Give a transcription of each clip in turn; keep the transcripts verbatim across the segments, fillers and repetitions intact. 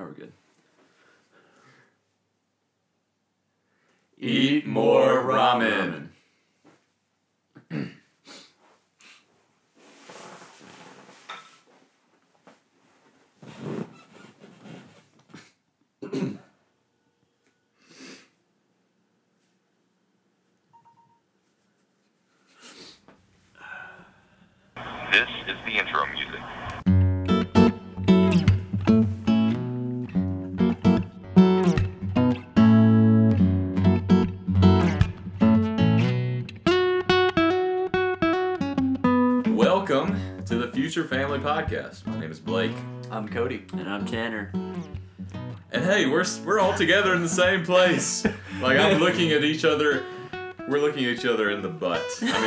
we're good. Eat more ramen. This is the intro music. Welcome to the Future Family Podcast. My name is Blake. I'm Cody. And I'm Tanner. And hey, we're we're all together in the same place. Like, I'm looking at each other. We're looking at each other in the butt.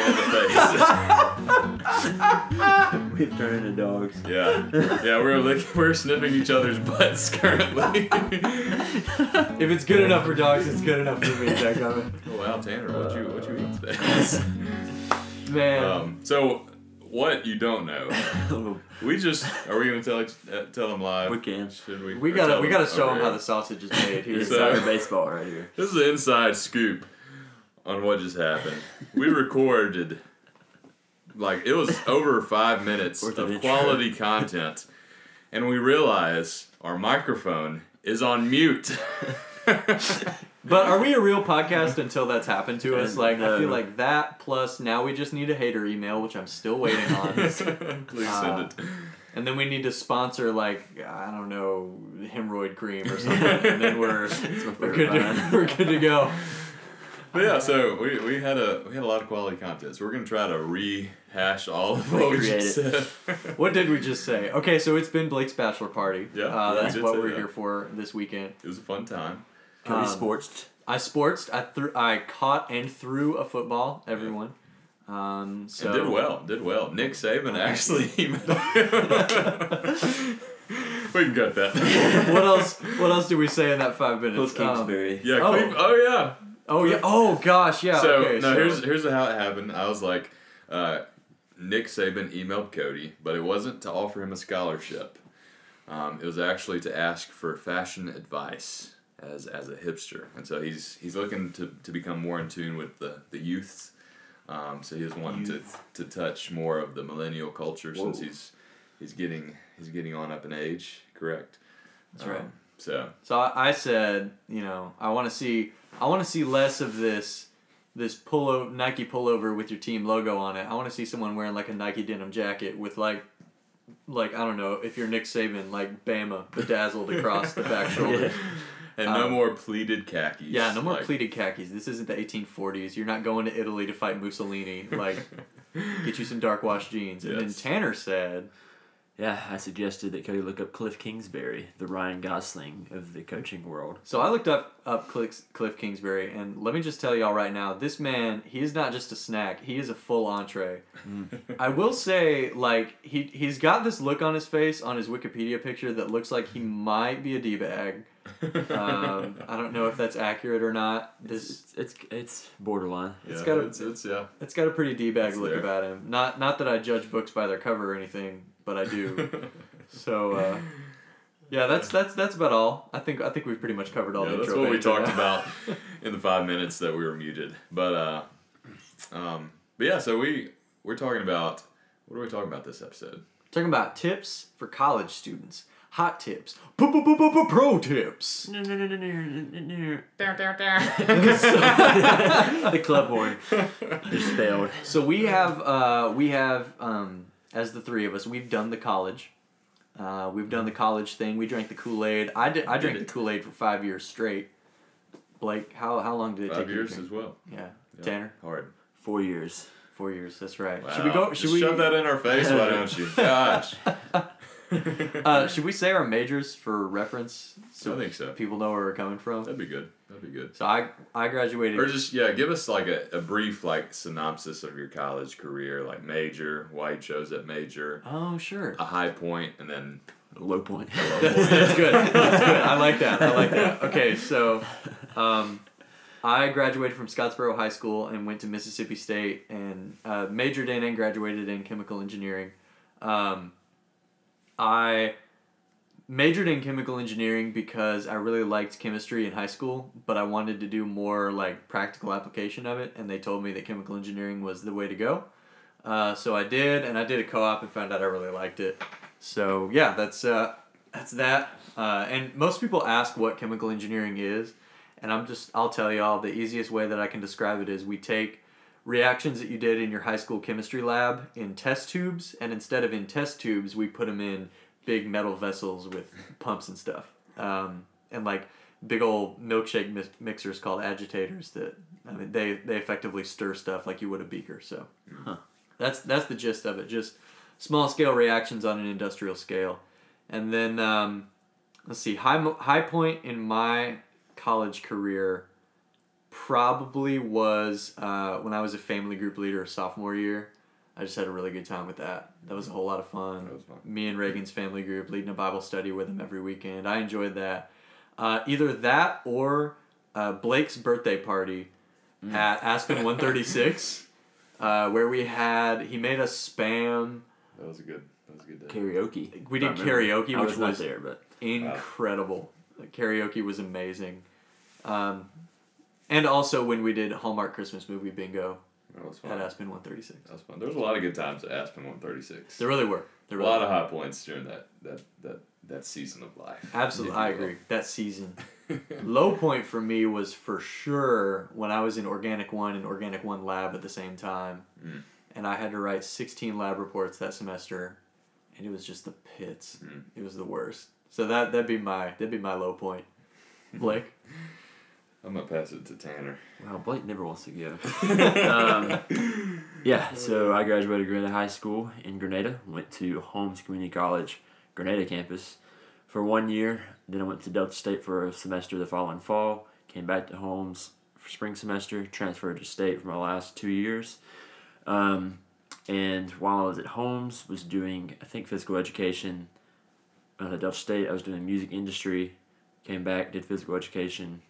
I mean, in the face. We've turned into dogs. Yeah. Yeah, we're lick- we're sniffing each other's butts currently. If it's good enough for dogs, it's good enough for me, Jack. Oh, wow, Tanner, what you what you eat today? Man. Um, so, what you don't know, we just, are we going to tell each- uh, tell them live? We can. Should we? we Or gotta tell we gotta them show over them how here? the sausage is made. Here's So- Insider baseball right here. This is an inside scoop on what just happened. We recorded, like, it was over five minutes Worth of of intro. quality content, and we realize our microphone is on mute. But are we a real podcast until that's happened to us? Uh, Like, I no. feel like that plus now we just need a hater email, which I'm still waiting on. Please Uh, send it. And then we need to sponsor, like, I don't know, hemorrhoid cream or something. And then we're, It's my we're, favorite good to, line. we're good to go. But yeah, so we, we had a we had a lot of quality content, so we're gonna try to rehash all of what we Recreate just it. said. What did we just say? Okay, so it's been Blake's bachelor party. Yeah, uh, we that's did what say we're that. here for this weekend. It was a fun time. Cody Um, sportsed. I sportsed. I threw. I caught and threw a football. Everyone. Um, so And did well, did well. Nick Saban actually emailed him. We can cut that. what else? What else did we say in that five minutes? Cliff Um, Kingsbury. Yeah, Oh. Cleve, oh yeah. oh yeah. Oh gosh. Yeah. So okay, no, so here's here's how it happened. I was like, uh, Nick Saban emailed Cody, but it wasn't to offer him a scholarship. Um, it was actually to ask for fashion advice as as a hipster, and so he's he's looking to, to become more in tune with the the youths. Um, so he was wanting to, Youth. to touch more of the millennial culture since Whoa. he's he's getting he's getting on up in age. Correct. That's right. Um, so So I, I said, you know, I want to see. I want to see less of this. This pullo Nike pullover with your team logo on it. I want to see someone wearing like a Nike denim jacket with like, like I don't know if you're Nick Saban, like Bama bedazzled across the back shoulder. and no Um, more pleated khakis. Yeah, no more like- pleated khakis. This isn't the eighteen forties. You're not going to Italy to fight Mussolini. Like, get you some dark wash jeans. And Yes. then Tanner said, Yeah, I suggested that Cody look up Cliff Kingsbury, the Ryan Gosling of the coaching world. so I looked up up Cliff, Cliff Kingsbury, and let me just tell y'all right now, this man, he is not just a snack. He is a full entree. I will say, like, he he's got this look on his face on his Wikipedia picture that looks like he might be a d-bag. Um, I don't know if that's accurate or not. This It's it's, it's borderline. Yeah, It's it's, gotta- it's, it's yeah. It's got a pretty d-bag It's look there. about him. Not not that I judge books by their cover or anything, but I do. So uh, yeah, that's that's that's about all. I think I think we've pretty much covered all Yeah, the that's intro what we banter talked now. about in the five minutes that we were muted. But uh, um, but yeah, so we we're talking about what are we talking about this episode? Talking about tips for college students. Hot tips. Pro tips. No, no, no, no, no, no, no. The club horn just failed. So we have uh, we have um, as the three of us, we've done the college. Uh, we've done the college thing. We drank the Kool-Aid. I did. I drank the it. Kool-Aid for five years straight. Blake, how how long did it Five take you to years drink? as well. Yeah. Yeah, Tanner, hard. Four years. four years. That's right. Wow. Should we go? Should Just we shove that in our face? Why don't you? Gosh. Uh, should we say our majors for reference so I think so. people know where we're coming from? That'd be good. That'd be good. So I I graduated. Or just yeah, give us like a, a brief like synopsis of your college career, like major, why you chose that major, Oh sure. a high point, and then Low point. That's, that's good. That's good. I like that. I like that. Okay, so um, I graduated from Scottsboro High School and went to Mississippi State and uh, majored in and graduated in chemical engineering. Um, I majored in chemical engineering because I really liked chemistry in high school, but I wanted to do more like practical application of it, and they told me that chemical engineering was the way to go. Uh, so I did, and I did a co-op and found out I really liked it. So yeah, that's uh, that's that. Uh, and most people ask what chemical engineering is, and I'm just I'll tell y'all the easiest way that I can describe it is we take reactions that you did in your high school chemistry lab in test tubes, and instead of in test tubes, we put them in big metal vessels with pumps and stuff, um, and like big old milkshake mi- mixers called agitators that I mean they, they effectively stir stuff like you would a beaker. So Huh. that's that's the gist of it. Just small scale reactions on an industrial scale, and then um, let's see high mo- high point in my college career probably was uh, when I was a family group leader sophomore year. I just had a really good time with that. That was a whole lot of fun. That was fun. Me and Reagan's family group leading a Bible study with him every weekend. I enjoyed that. Uh, either that or uh, Blake's birthday party Mm. at Aspen one thirty-six, uh, where we had he made us spam. That was a good. That was a good day. Karaoke. We did I remember. karaoke, I which was not was there, but incredible. The karaoke was amazing. Um, and also when we did Hallmark Christmas movie bingo That was at fun. Aspen one thirty-six. That was fun. There was a lot of good times at Aspen one thirty-six. There really were. There A really lot were. of high points during that that that that season of life. Absolutely, if you I will. agree. That season. Low point for me was for sure when I was in Organic One and Organic One Lab at the same time, Mm. and I had to write sixteen lab reports that semester, and it was just the pits. Mm. It was the worst. So that that'd be my that'd be my low point. Blake. I'm gonna pass it to Tanner. wow, Blake never wants to go. um, yeah, so I graduated Grenada High School in Grenada. Went to Holmes Community College, Grenada campus, for one year. Then I went to Delta State for a semester the following fall. Came back to Holmes for spring semester. Transferred to State for my last two years. Um, and while I was at Holmes, was doing I think physical education. Uh, at Delta State, I was doing music industry. Came back, did physical education.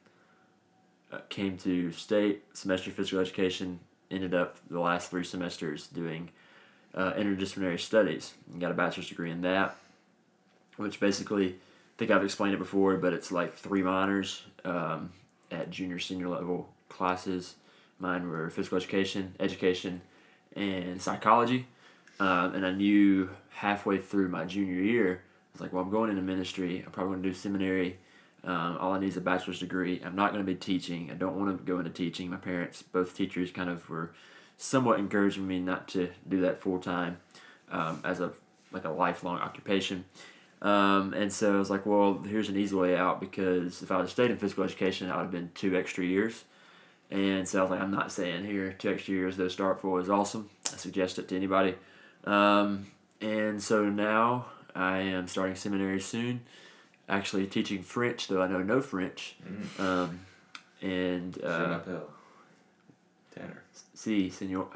Uh, came to State, semester physical education. Ended up the last three semesters doing uh, interdisciplinary studies. And got a bachelor's degree in that, which basically, I think I've explained it before, but it's like three minors um, at junior, senior level classes. Mine were physical education, education, and psychology. Um, and I knew halfway through my junior year, I was like, well, I'm going into ministry. I'm probably going to do seminary. Um, all I need is a bachelor's degree. I'm not going to be teaching. I don't want to go into teaching. My parents, both teachers, kind of were somewhat encouraging me not to do that full time um, as a like a lifelong occupation. Um, and so I was like, well, here's an easy way out, because if I would have stayed in physical education, I would have been two extra years. And so I was like, I'm not saying here, two extra years, though start for is awesome. I suggest it to anybody. Um, and so now I am starting seminary soon. Actually teaching French, though I know no French. Mm. Um, and Je uh, m'appelle Tanner. si, senor.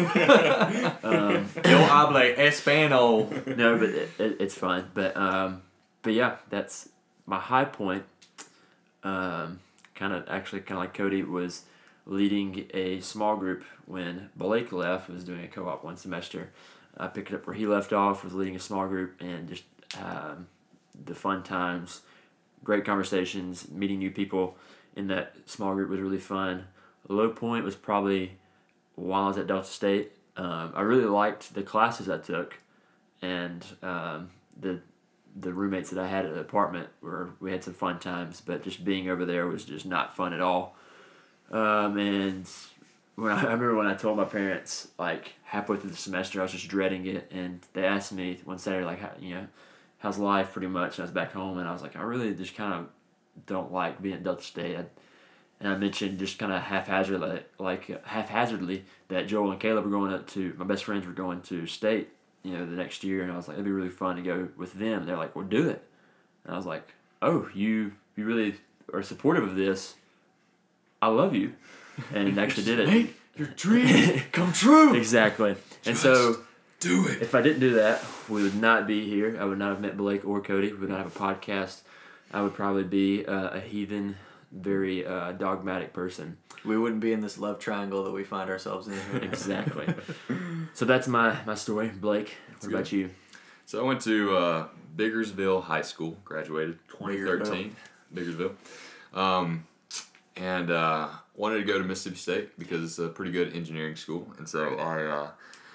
um, Yo habla español. no, but it, it, it's fun. But um, but yeah, that's my high point. Um, kind of actually kind of like Cody was leading a small group when Blake left. Was doing a co-op one semester. I picked it up where he left off. Was leading a small group, and just um, the fun times, great conversations, meeting new people in that small group was really fun. Low point was probably while I was at Delta State. Um, I really liked the classes I took, and um, the the roommates that I had at the apartment were we had some fun times. But just being over there was just not fun at all. Um, and when I, I remember when I told my parents, like halfway through the semester, I was just dreading it, and they asked me one Saturday, like, how, you know, how's life, pretty much. And I was back home, and I was like, I really just kind of don't like being at Delta State. I, and I mentioned just kind of haphazardly, like uh, haphazardly, that Joel and Caleb were going up to, my best friends were going to State, you know, the next year, and I was like, it'd be really fun to go with them. They're like, well, do it. And I was like, oh, you you really are supportive of this. I love you. And actually did it. Make your dreams come true. Exactly. And so Do it. if I didn't do that, we would not be here. I would not have met Blake or Cody. We would not have a podcast. I would probably be uh, a heathen, very uh, dogmatic person. We wouldn't be in this love triangle that we find ourselves in. Exactly. So that's my, my story. Blake, what That's about good. you? So I went to uh, Biggersville High School, graduated twenty thirteen, Biggersville. Um, and uh, wanted to go to Mississippi State because it's a pretty good engineering school. And so I uh,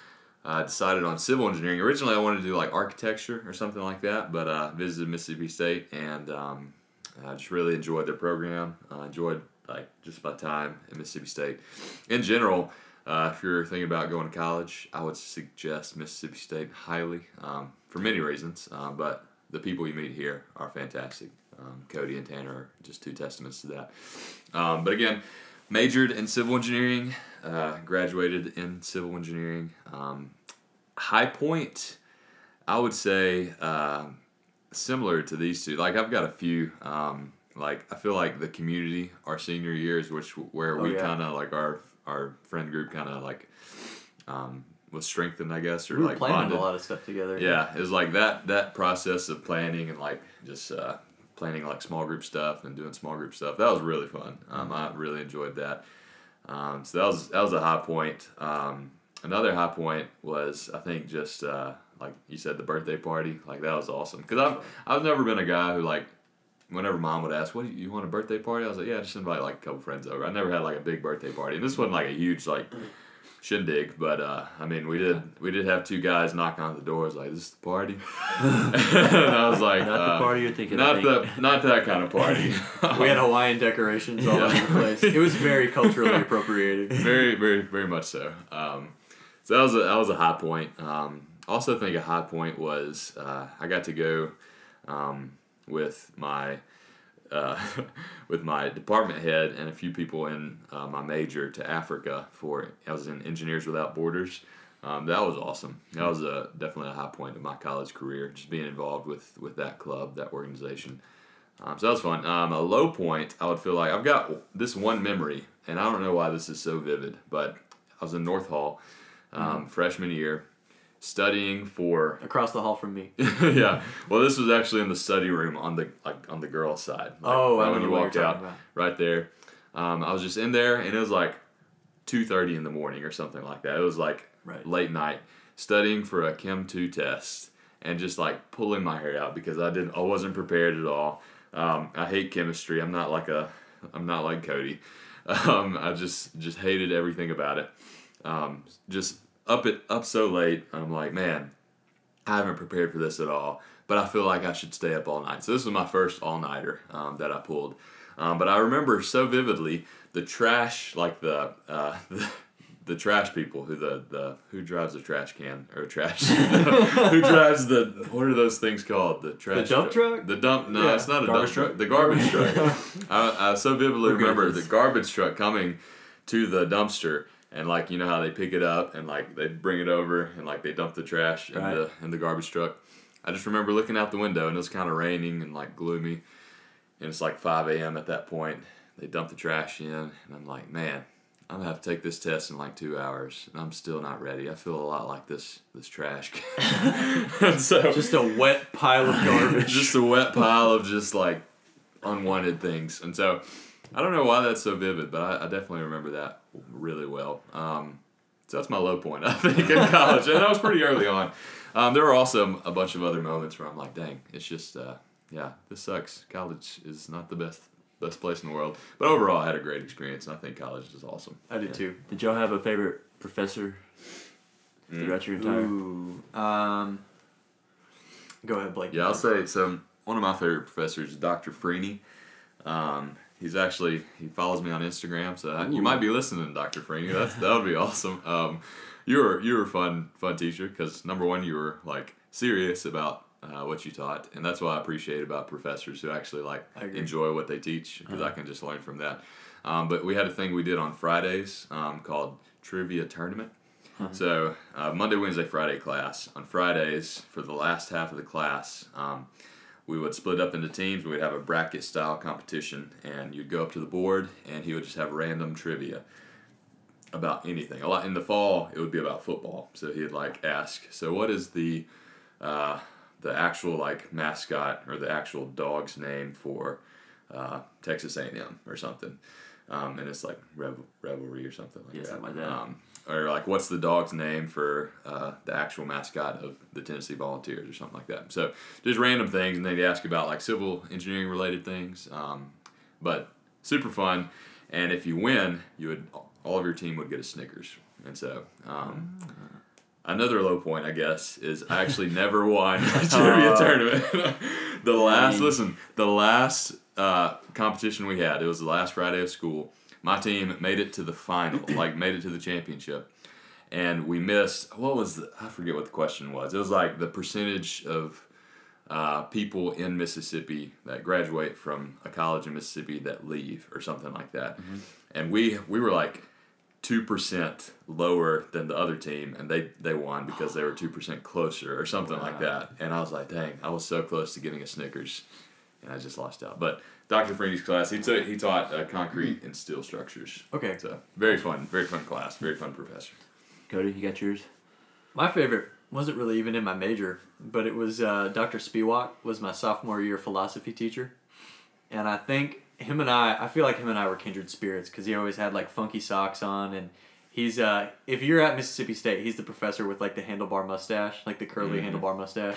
I decided on civil engineering. Originally, I wanted to do like architecture or something like that, but uh, visited Mississippi State and um, I just really enjoyed their program. I uh, enjoyed like just my time at Mississippi State. In general, uh, if you're thinking about going to college, I would suggest Mississippi State highly um, for many reasons, uh, but the people you meet here are fantastic. Um, Cody and Tanner are just two testaments to that. Um, but again, majored in civil engineering, uh, graduated in civil engineering. Um, high point, I would say, uh, similar to these two. Like I've got a few. Um, like I feel like the community, our senior years, which where Oh, we yeah. kind of like our our friend group kind of like um, was strengthened, I guess, or We were like planning bonded. a lot of stuff together. Yeah, it was like that that process of planning and like just uh, planning like small group stuff and doing small group stuff. That was really fun. Um, I really enjoyed that. Um, so that was that was a high point. Um, another high point was I think just uh, like you said, the birthday party. Like that was awesome because I've I've never been a guy who like whenever mom would ask, "What do you, you want a birthday party?" I was like, "Yeah, just invite like a couple friends over." I never had like a big birthday party, and this wasn't like a huge like shindig, but uh, I mean, we did we did have two guys knock on the doors like, "This is the party," and I was like, Not uh, the party you're thinking not of. the not that kind of party." We had Hawaiian decorations all over Yeah. the place. It was very culturally appropriated. very, very, very much so. Um, so that was a that was a high point. Um, also, think a high point was uh, I got to go um, with my uh, with my department head and a few people in uh, my major to Africa for I was in Engineers Without Borders. Um, that was awesome. That was a definitely a high point of my college career. Just being involved with with that club, that organization. Um, so that was fun. Um, a low point, I would feel like I've got this one memory, and I don't know why this is so vivid, but I was in North Hall, um, Mm-hmm. freshman year, studying for. Across the hall from me. Yeah, well, this was actually in the study room on the like on the girls' side. Like, Oh, I right when know you what walked you're out, talking about. right there. Um, I was just in there, and it was like two thirty in the morning or something like that. It was like Right. late night, studying for a Chem two test, and just like pulling my hair out because I didn't, I wasn't prepared at all. Um, I hate chemistry. I'm not like a, I'm not like Cody. Um, I just just hated everything about it. Um, just up it up so late. I'm like, man, I haven't prepared for this at all. But I feel like I should stay up all night. So this was my first all nighter um, that I pulled. Um, but I remember so vividly the trash, like the uh, the, the trash people who the, the who drives the trash can or trash who drives the what are those things called the trash The dump truck? the dump no Yeah. it's not a Garbage dump truck the garbage truck I, I so vividly remember Regardless. the garbage truck coming to the dumpster and like you know how they pick it up and like they bring it over and like they dump the trash in Right. the in the garbage truck. I just remember looking out the window and it was kind of raining and like gloomy and it's like five a.m. at that point. They dump the trash in and I'm like, man, I'm gonna have to take this test in like two hours, and I'm still not ready. I feel a lot like this this trash can. And so Just a wet pile of garbage. just a wet pile of just like unwanted things. And so I don't know why that's so vivid, but I, I definitely remember that really well. Um, so that's my low point, I think, in college, and that was pretty early on. Um, there were also a bunch of other moments where I'm like, dang, it's just uh, yeah, this sucks. College is not the best. Best place in the world. But overall, I had a great experience, and I think college is awesome. I did too. Did y'all have a favorite professor throughout your entire? Ooh. Um, go ahead, Blake. Yeah, I'll say, so one of my favorite professors is Doctor Freeney. Um, he's actually, he follows me on Instagram, so I, you Ooh. might be listening to Doctor Freeney. That's, that would be awesome. Um, you were, you were a fun, fun teacher, because number one, you were, like, serious about Uh, what you taught, and that's what I appreciate about professors who actually like I agree. enjoy what they teach because I can just learn from that. Um, but we had a thing we did on Fridays um, called Trivia Tournament. So uh, Monday, Wednesday, Friday class. On Fridays, for the last half of the class, um, we would split up into teams. We'd have a bracket style competition, and you'd go up to the board, and he would just have random trivia about anything. A lot in the fall, it would be about football. So he'd like ask, so what is the uh, the actual like mascot or the actual dog's name for uh, Texas A and M or something, um, and it's like revel- revelry or something like Yeah, that. something like that. Um, or like what's the dog's name for uh, the actual mascot of the Tennessee Volunteers or something like that. So just random things, and they'd ask about like civil engineering related things. Um, but super fun, and if you win, you would all of your team would get a Snickers, and so. Um, Another low point, I guess, is I actually never won a trivia tournament. the last, listen, the last uh, competition we had, it was the last Friday of school. My team made it to the final, like made it to the championship, and we missed. What was the? I forget what the question was. It was like the percentage of uh, people in Mississippi that graduate from a college in Mississippi that leave, or something like that. Mm-hmm. And we we were like two percent lower than the other team, and they, they won because they were two percent closer or something wow. like that. And I was like, dang, I was so close to getting a Snickers, and I just lost out. But Doctor Freeney's class, he, took, he taught uh, concrete and steel structures. Okay. So very fun, very fun class, very fun professor. Cody, you got yours? My favorite wasn't really even in my major, but it was uh, Doctor Spiewak was my sophomore year philosophy teacher. And I think him and I, I feel like him and I were kindred spirits because he always had like funky socks on, and he's uh, if you're at Mississippi State, he's the professor with like the handlebar mustache, like the curly mm-hmm. handlebar mustache,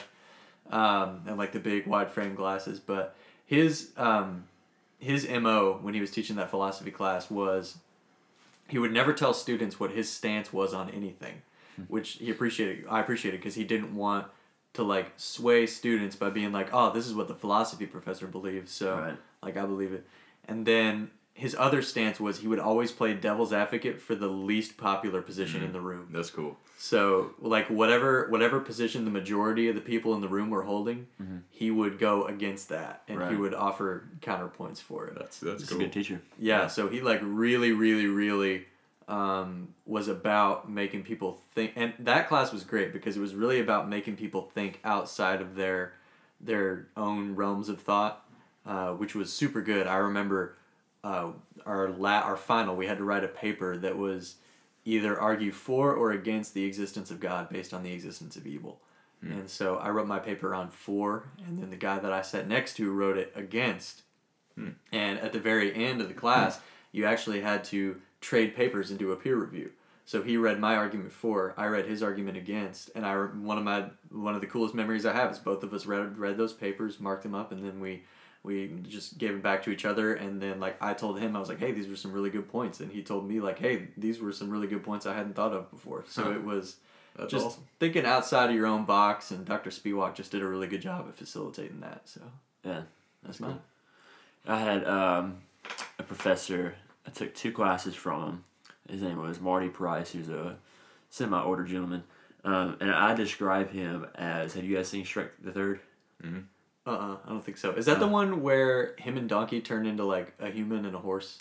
um, and like the big wide frame glasses. But his um, his M O when he was teaching that philosophy class was he would never tell students what his stance was on anything, mm-hmm. which he appreciated. I appreciated because he didn't want to like sway students by being like, oh, this is what the philosophy professor believes, so right. like I believe it. And then his other stance was he would always play devil's advocate for the least popular position mm-hmm. in the room. That's cool. So like whatever whatever position the majority of the people in the room were holding, mm-hmm. he would go against that, and right. he would offer counterpoints for it. That's that's He's cool. a good teacher. Yeah, so he like really, really, really um, was about making people think, and that class was great because it was really about making people think outside of their their own realms of thought, uh, which was super good. I remember uh, our la- our final, we had to write a paper that was either argue for or against the existence of God based on the existence of evil. Mm. And so I wrote my paper on for, and then the guy that I sat next to wrote it against. Mm. And at the very end of the class, mm. you actually had to trade papers and do a peer review. So he read my argument for, I read his argument against, and I one of my one of the coolest memories I have is both of us read read those papers, marked them up, and then we we just gave them back to each other. And then like I told him, I was like, hey, these were some really good points, and he told me like, hey, these were some really good points I hadn't thought of before. So huh. it was That's just awesome. Thinking outside of your own box, and Doctor Spiewak just did a really good job at facilitating that. So yeah, that's cool. I had um, a professor. I took two classes from him. His name was Marty Price. He was a semi-older gentleman. Um, and I describe him as, have you guys seen Shrek the Third? Mm-hmm. Uh-uh, I don't think so. Is that uh, the one where him and Donkey turn into like a human and a horse?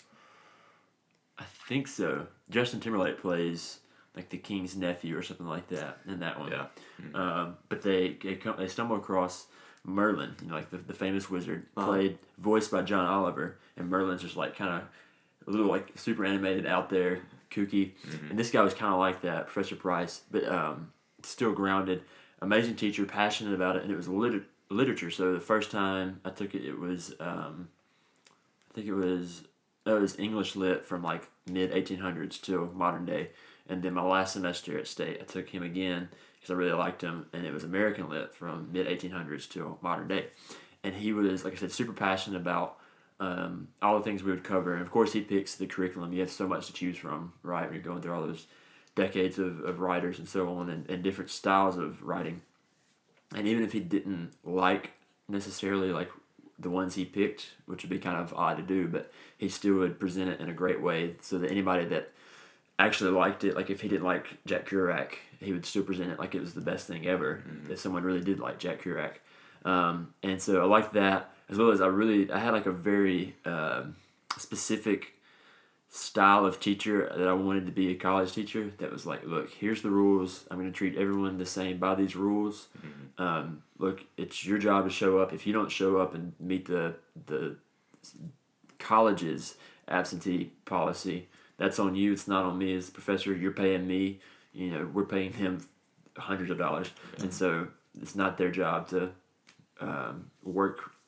I think so. Justin Timberlake plays like the king's nephew or something like that in that one. Yeah. Mm-hmm. Um, but they they, come, they stumble across Merlin, you know, like the, the famous wizard, uh-huh. played, voiced by John Oliver. And Merlin's just like kind of a little like super animated, out there, kooky. Mm-hmm. And this guy was kind of like that, Professor Price, but um, still grounded. Amazing teacher, passionate about it, and it was lit- literature. So the first time I took it, it was, um, I think it was, oh, it was English lit from like mid eighteen hundreds to modern day. And then my last semester at State, I took him again because I really liked him, and it was American lit from mid eighteen hundreds to modern day. And he was, like I said, super passionate about Um, all the things we would cover. And of course he picks the curriculum. You have so much to choose from, right? When you're going through all those decades of, of writers and so on, and, and different styles of writing. And even if he didn't like necessarily like the ones he picked, which would be kind of odd to do, but he still would present it in a great way so that anybody that actually liked it, like if he didn't like Jack Kerouac, he would still present it like it was the best thing ever, mm-hmm. that someone really did like Jack Kerouac. Um, and so I liked that. As well as I really, I had like a very uh, specific style of teacher that I wanted to be a college teacher that was like, look, here's the rules. I'm going to treat everyone the same by these rules. Mm-hmm. Um, look, it's your job to show up. If you don't show up and meet the the college's absentee policy, that's on you. It's not on me as a professor. You're paying me. You know, we're paying him hundreds of dollars. Mm-hmm. And so it's not their job to um, work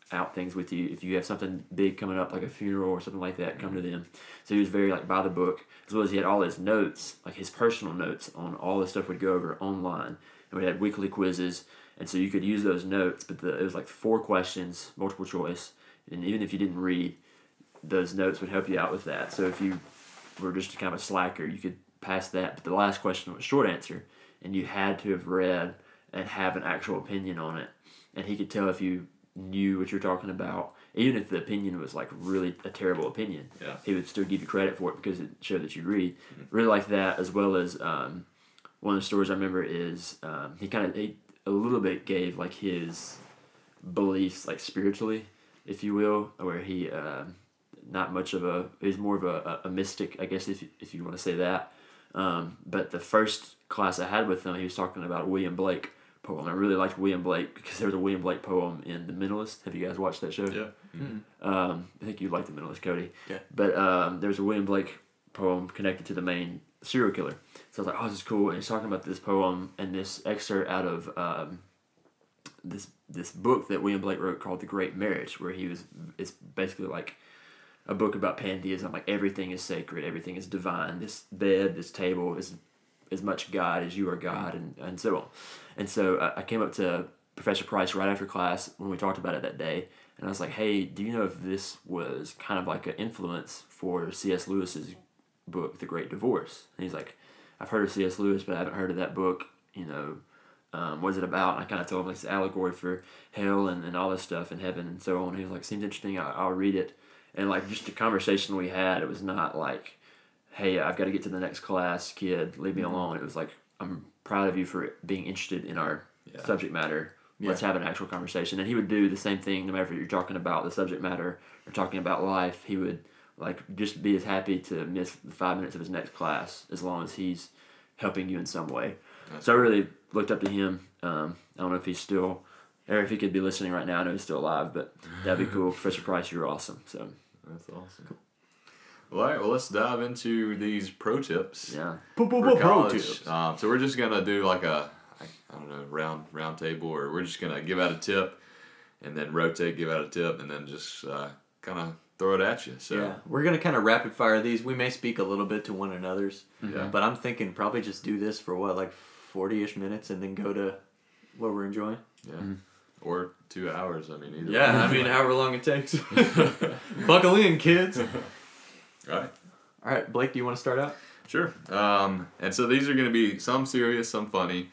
out things with you. If you have something big coming up, like a funeral or something like that, come to them. So he was very like by the book, as well as he had all his notes, like his personal notes on all the stuff we'd go over online. And we had weekly quizzes, and so you could use those notes, but the, it was like four questions, multiple choice, and even if you didn't read, those notes would help you out with that. So if you were just kind of a slacker, you could pass that. But the last question was short answer, and you had to have read and have an actual opinion on it. And he could tell if you knew what you're talking about, even if the opinion was like really a terrible opinion. Yeah. He would still give you credit for it because it showed that you read. Mm-hmm. Really like that, as well as um, one of the stories I remember is um, he kind of he a little bit gave like his beliefs like spiritually, if you will, where he uh, not much of a he's more of a, a mystic, I guess, if if you want to say that. Um, but the first class I had with him, he was talking about William Blake poem. I really liked William Blake because there was a William Blake poem in The Mentalist. Have you guys watched that show? Yeah. Mm-hmm. Um, I think you like The Mentalist, Cody. Yeah. But um, there's a William Blake poem connected to the main serial killer. So I was like, oh, this is cool. And he's talking about this poem and this excerpt out of um, this this book that William Blake wrote called The Great Marriage, where he was, it's basically like a book about pantheism, like everything is sacred, everything is divine. This bed, this table is as much God as you are God, and, and so on. And so I, I came up to Professor Price right after class when we talked about it that day, and I was like, hey, do you know if this was kind of like an influence for C S Lewis's book, The Great Divorce? And he's like, I've heard of C S Lewis, but I haven't heard of that book, you know, um, what's it about? And I kind of told him like, it's an allegory for hell and, and all this stuff and heaven and so on. He was like, seems interesting, I, I'll read it. And like just the conversation we had, it was not like, hey, I've got to get to the next class, kid, leave me alone. It was like, I'm proud of you for being interested in our Yeah. subject matter. Let's Yeah. have an actual conversation. And he would do the same thing no matter if you're talking about the subject matter or talking about life. He would like just be as happy to miss the five minutes of his next class as long as he's helping you in some way. That's So I really looked up to him. Um, I don't know if he's still, or if he could be listening right now. I know he's still alive, but that'd be cool. Professor Price, you're awesome. So That's awesome. Well, all right. Well, let's dive into these pro tips. yeah, For Pro college. tips. Um, so we're just gonna do like a, I, I don't know, round round table, or we're just gonna give out a tip, and then rotate, give out a tip, and then just uh, kind of throw it at you. So Yeah, we're gonna kind of rapid fire these. We may speak a little bit to one another's, Yeah. but I'm thinking probably just do this for what, like forty-ish minutes, and then go to what we're enjoying. yeah, or two hours. I mean, either. Yeah, I mean, however long it takes. Buckle in, kids. All Right. right, Blake, do you want to start out? Sure. Um, and so these are going to be some serious, some funny,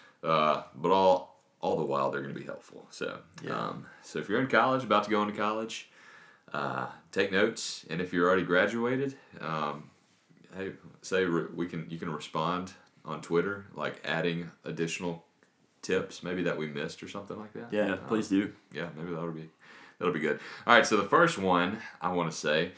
uh, but all all the while they're going to be helpful. So, Yeah. um, so if you're in college, about to go into college, uh, take notes. And if you're already graduated, um, hey, say re- we can you can respond on Twitter, like adding additional tips, maybe that we missed or something like that. yeah, Um, please do. yeah, maybe that'll be that'll be good. All right, so the first one I want to say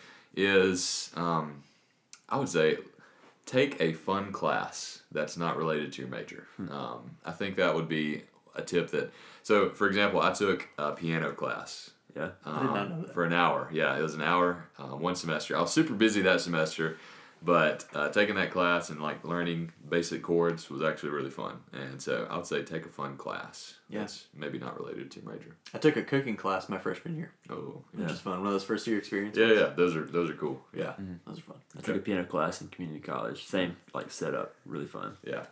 is um, I would say take a fun class that's not related to your major. Um, I think that would be a tip that. So, for example, I took a piano class Yeah, um, did not know that. for an hour. Yeah, it was an hour, uh, one semester. I was super busy that semester, but uh, taking that class and like learning basic chords was actually really fun. And so I would say take a fun class. Yeah. That's maybe not related to your major. I took a cooking class my freshman year, Oh, which Yeah. is fun. One of those first year experiences. yeah, yeah. Those are those are cool. Yeah, those are fun. I took a piano class in community college. Same like setup, really fun. Yeah.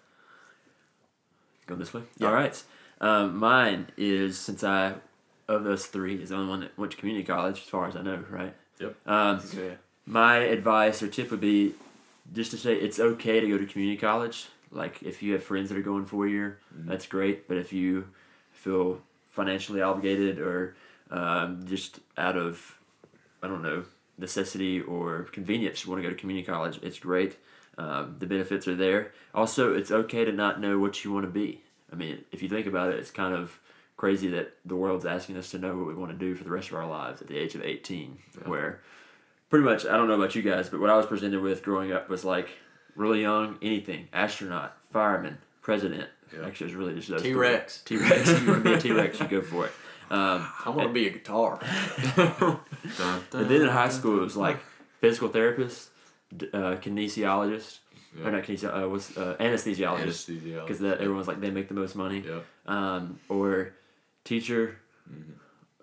Go this way. Yeah. All right. Um, mine is, since I of those three is the only one that went to community college, as far as I know, right? Yep. Um, So, yeah. my advice or tip would be just to say it's okay to go to community college. Like if you have friends that are going four year, that's great. But if you feel financially obligated or um, just out of, I don't know, necessity or convenience, you want to go to community college, it's great. Um, the benefits are there. Also, it's okay to not know what you want to be. I mean, if you think about it, it's kind of crazy that the world's asking us to know what we want to do for the rest of our lives at the age of eighteen, Yeah. where pretty much, I don't know about you guys, but what I was presented with growing up was like really young, anything, astronaut, fireman, president. Yeah. Actually, it was really just those three. T-Rex. T-Rex. You want to be a T-Rex, you go for it. Um, I want to be a guitar. Dun, but then in high school, it was like physical therapist, d- uh, kinesiologist, Yeah. or not kinesiologist, uh, was uh, anesthesiologist. Anesthesiologist. Because everyone's like, they make the most money. Yep. Um, or teacher,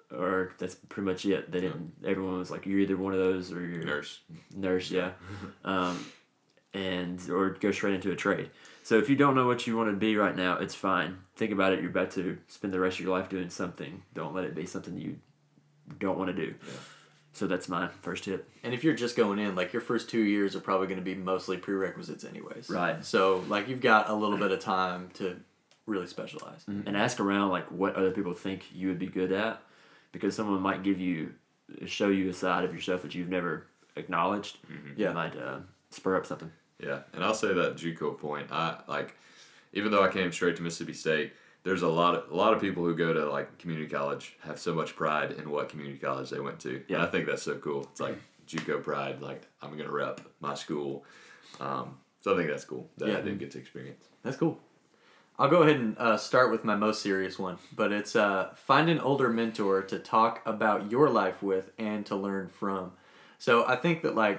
or that's pretty much it. They didn't. Everyone was like, you're either one of those or you're Nurse. Nurse, yeah, um, and or go straight into a trade. So if you don't know what you want to be right now, it's fine. Think about it. You're about to spend the rest of your life doing something. Don't let it be something you don't want to do. Yeah. So that's my first tip. And if you're just going in, like your first two years are probably going to be mostly prerequisites anyways. Right. So like you've got a little bit of time to really specialize. And ask around like what other people think you would be good at, because someone might give you, show you a side of yourself that you've never acknowledged. Mm-hmm. Yeah. It might uh, spur up something. Yeah, and I'll say that JUCO point. I like, even though I came straight to Mississippi State, there's a lot of a lot of people who go to like community college have so much pride in what community college they went to. Yeah. And I think that's so cool. It's like JUCO pride. Like I'm gonna rep my school. Um, so I think that's cool that Yeah. I didn't get to experience. That's cool. I'll go ahead and uh, start with my most serious one, but it's uh, find an older mentor to talk about your life with and to learn from. So I think that like,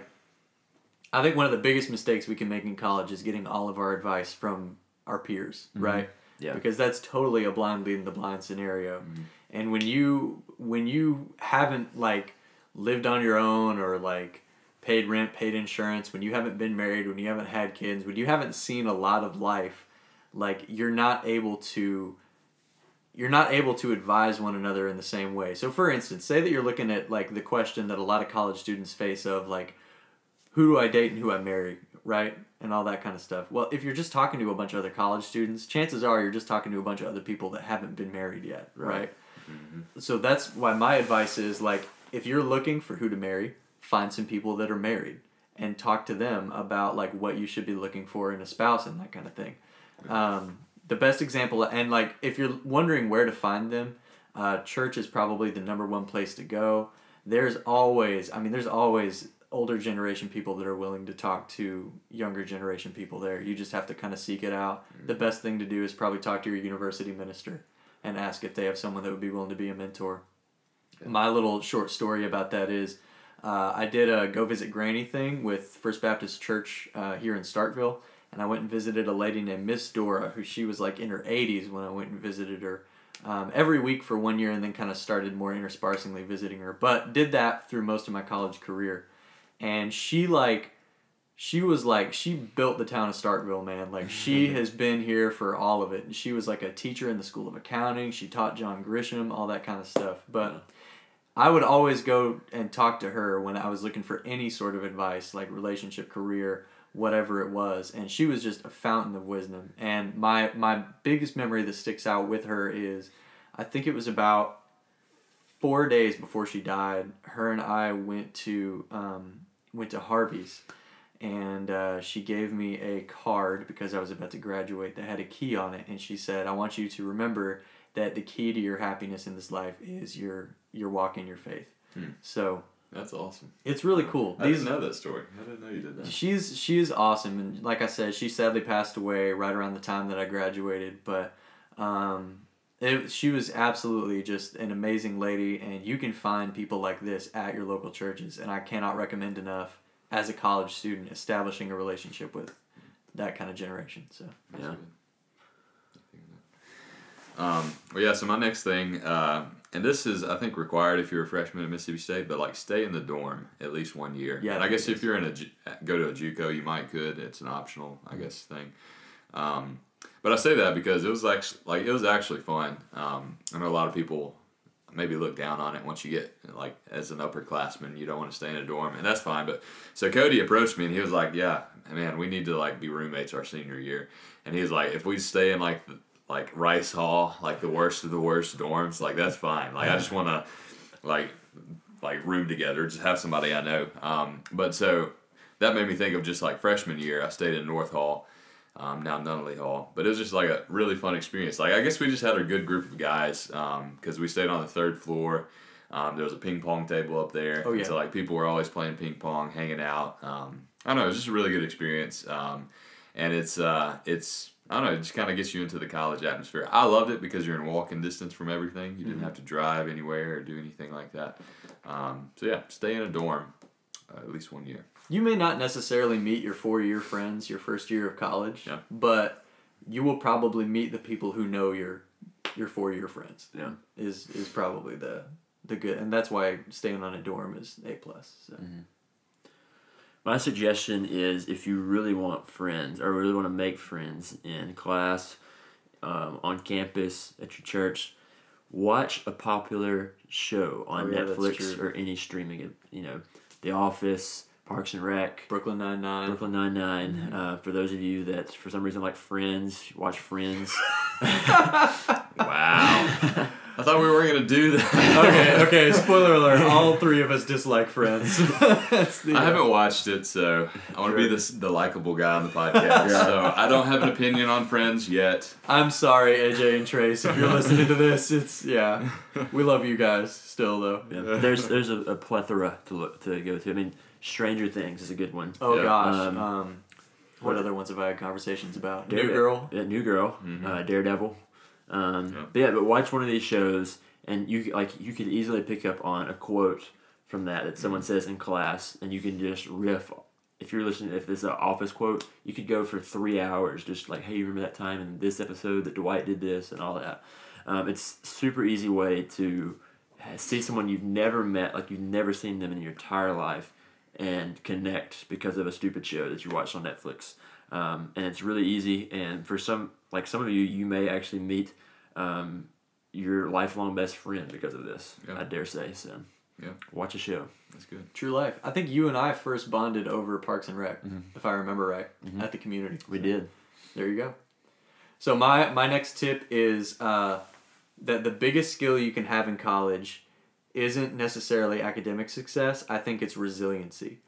I think one of the biggest mistakes we can make in college is getting all of our advice from our peers, right? Yeah. Because that's totally a blind leading the blind scenario. And when you when you haven't like lived on your own or like paid rent, paid insurance, when you haven't been married, when you haven't had kids, when you haven't seen a lot of life, like you're not able to you're not able to advise one another in the same way. So for instance, say that you're looking at like the question that a lot of college students face of like, who do I date and who I marry, right? And all that kind of stuff. Well, if you're just talking to a bunch of other college students, chances are you're just talking to a bunch of other people that haven't been married yet, right? Right. Mm-hmm. So that's why my advice is like, if you're looking for who to marry, find some people that are married and talk to them about like what you should be looking for in a spouse and that kind of thing. Um, the best example, and like if you're wondering where to find them, uh, church is probably the number one place to go. There's always, I mean, there's always older generation people that are willing to talk to younger generation people there. You just have to kind of seek it out. The best thing to do is probably talk to your university minister and ask if they have someone that would be willing to be a mentor. Yeah. My little short story about that is uh, I did a go visit granny thing with First Baptist Church uh, here in Starkville, and I went and visited a lady named Miss Dora, who she was like in her eighties when I went and visited her. Um, every week for one year, and then kind of started more intersparsingly visiting her, but did that through most of my college career. And she like, she was like, she built the town of Starkville, man. Like she has been here for all of it. And she was like a teacher in the School of Accounting. She taught John Grisham, all that kind of stuff. But I would always go and talk to her when I was looking for any sort of advice, like relationship, career, whatever it was. And she was just a fountain of wisdom. And my, my biggest memory that sticks out with her is, I think it was about four days before she died, her and I went to um, went to Harvey's, and uh, she gave me a card because I was about to graduate that had a key on it, and she said, "I want you to remember that the key to your happiness in this life is your your walk in your faith." Hmm. So That's awesome. it's really cool. I These- didn't know that story. I didn't know you did that. She's she is awesome, and like I said, she sadly passed away right around the time that I graduated. But um, it, she was absolutely just an amazing lady, and you can find people like this at your local churches. And I cannot recommend enough as a college student establishing a relationship with that kind of generation. So That's Yeah. good. Um, well, yeah, so my next thing, uh, and this is, I think, required if you're a freshman at Mississippi State, but, like, stay in the dorm at least one year. Yeah, And I I guess think if you're in a, Ju- go to a JUCO, you might could. It's an optional, I guess, thing. Um, but I say that because it was, actually, like, it was actually fun. Um, I know a lot of people maybe look down on it once you get, like, as an upperclassman, you don't want to stay in a dorm, and that's fine. But so Cody approached me, and he was like, yeah, man, we need to, like, be roommates our senior year. And he was like, if we stay in, like, the, like Rice Hall, like the worst of the worst dorms, like that's fine. Like I just want to, like, like room together, just have somebody I know. Um, but so that made me think of just like freshman year. I stayed in North Hall, um, now Nunnally Hall, but it was just like a really fun experience. Like I guess we just had a good group of guys because um, we stayed on the third floor. Um, there was a ping pong table up there, Oh, yeah. so like people were always playing ping pong, hanging out. Um, I don't know, it was just a really good experience, um, and it's uh, it's. I don't know, it just kind of gets you into the college atmosphere. I loved it because you're in walking distance from everything. You didn't have to drive anywhere or do anything like that. Um, so yeah, stay in a dorm uh, at least one year. you may not necessarily meet your four-year friends your first year of college, Yeah. but you will probably meet the people who know your your four-year friends. Yeah. Is is probably the the good, and that's why staying on a dorm is A plus. So. Mm-hmm. My suggestion is if you really want friends or really want to make friends in class, um, on campus, at your church, watch a popular show on Oh, yeah, that's Netflix true. or any streaming, you know, The Office, Parks and Rec, Brooklyn Nine-Nine. Brooklyn Nine-Nine. Uh, for those of you that, for some reason, like Friends, watch Friends. Wow. I thought we weren't going to do that. okay, okay, spoiler alert. All three of us dislike Friends. That's the, I haven't watched it, so I want to be this, the likable guy on the podcast. Yeah. So I don't have an opinion on Friends yet. I'm sorry, A J and Trace, if you're listening to this. It's, yeah. We love you guys still, though. Yeah, there's there's a, a plethora to look to go to. I mean, Stranger Things is a good one. Oh, Yeah. gosh. Um, Um, what what- other ones have I had conversations about? Dare- New Girl. Yeah, New Girl, Mhm. uh, Daredevil. Um, Yeah. But yeah, but watch one of these shows, and you like you could easily pick up on a quote from that that someone says in class, and you can just riff. If you're listening, if this is an Office quote, you could go for three hours just like, hey, you remember that time in this episode that Dwight did this and all that. Um, it's super easy way to see someone you've never met, like you've never seen them in your entire life, and connect because of a stupid show that you watched on Netflix. Um, and it's really easy. And for some, like some of you, you may actually meet um, your lifelong best friend because of this. Yeah. I dare say. So, Yeah. watch a show. That's good. True life. I think you and I first bonded over Parks and Rec, if I remember right, Mhm. at the community. We So, did. There you go. So my my next tip is uh, that the biggest skill you can have in college isn't necessarily academic success. I think it's resiliency.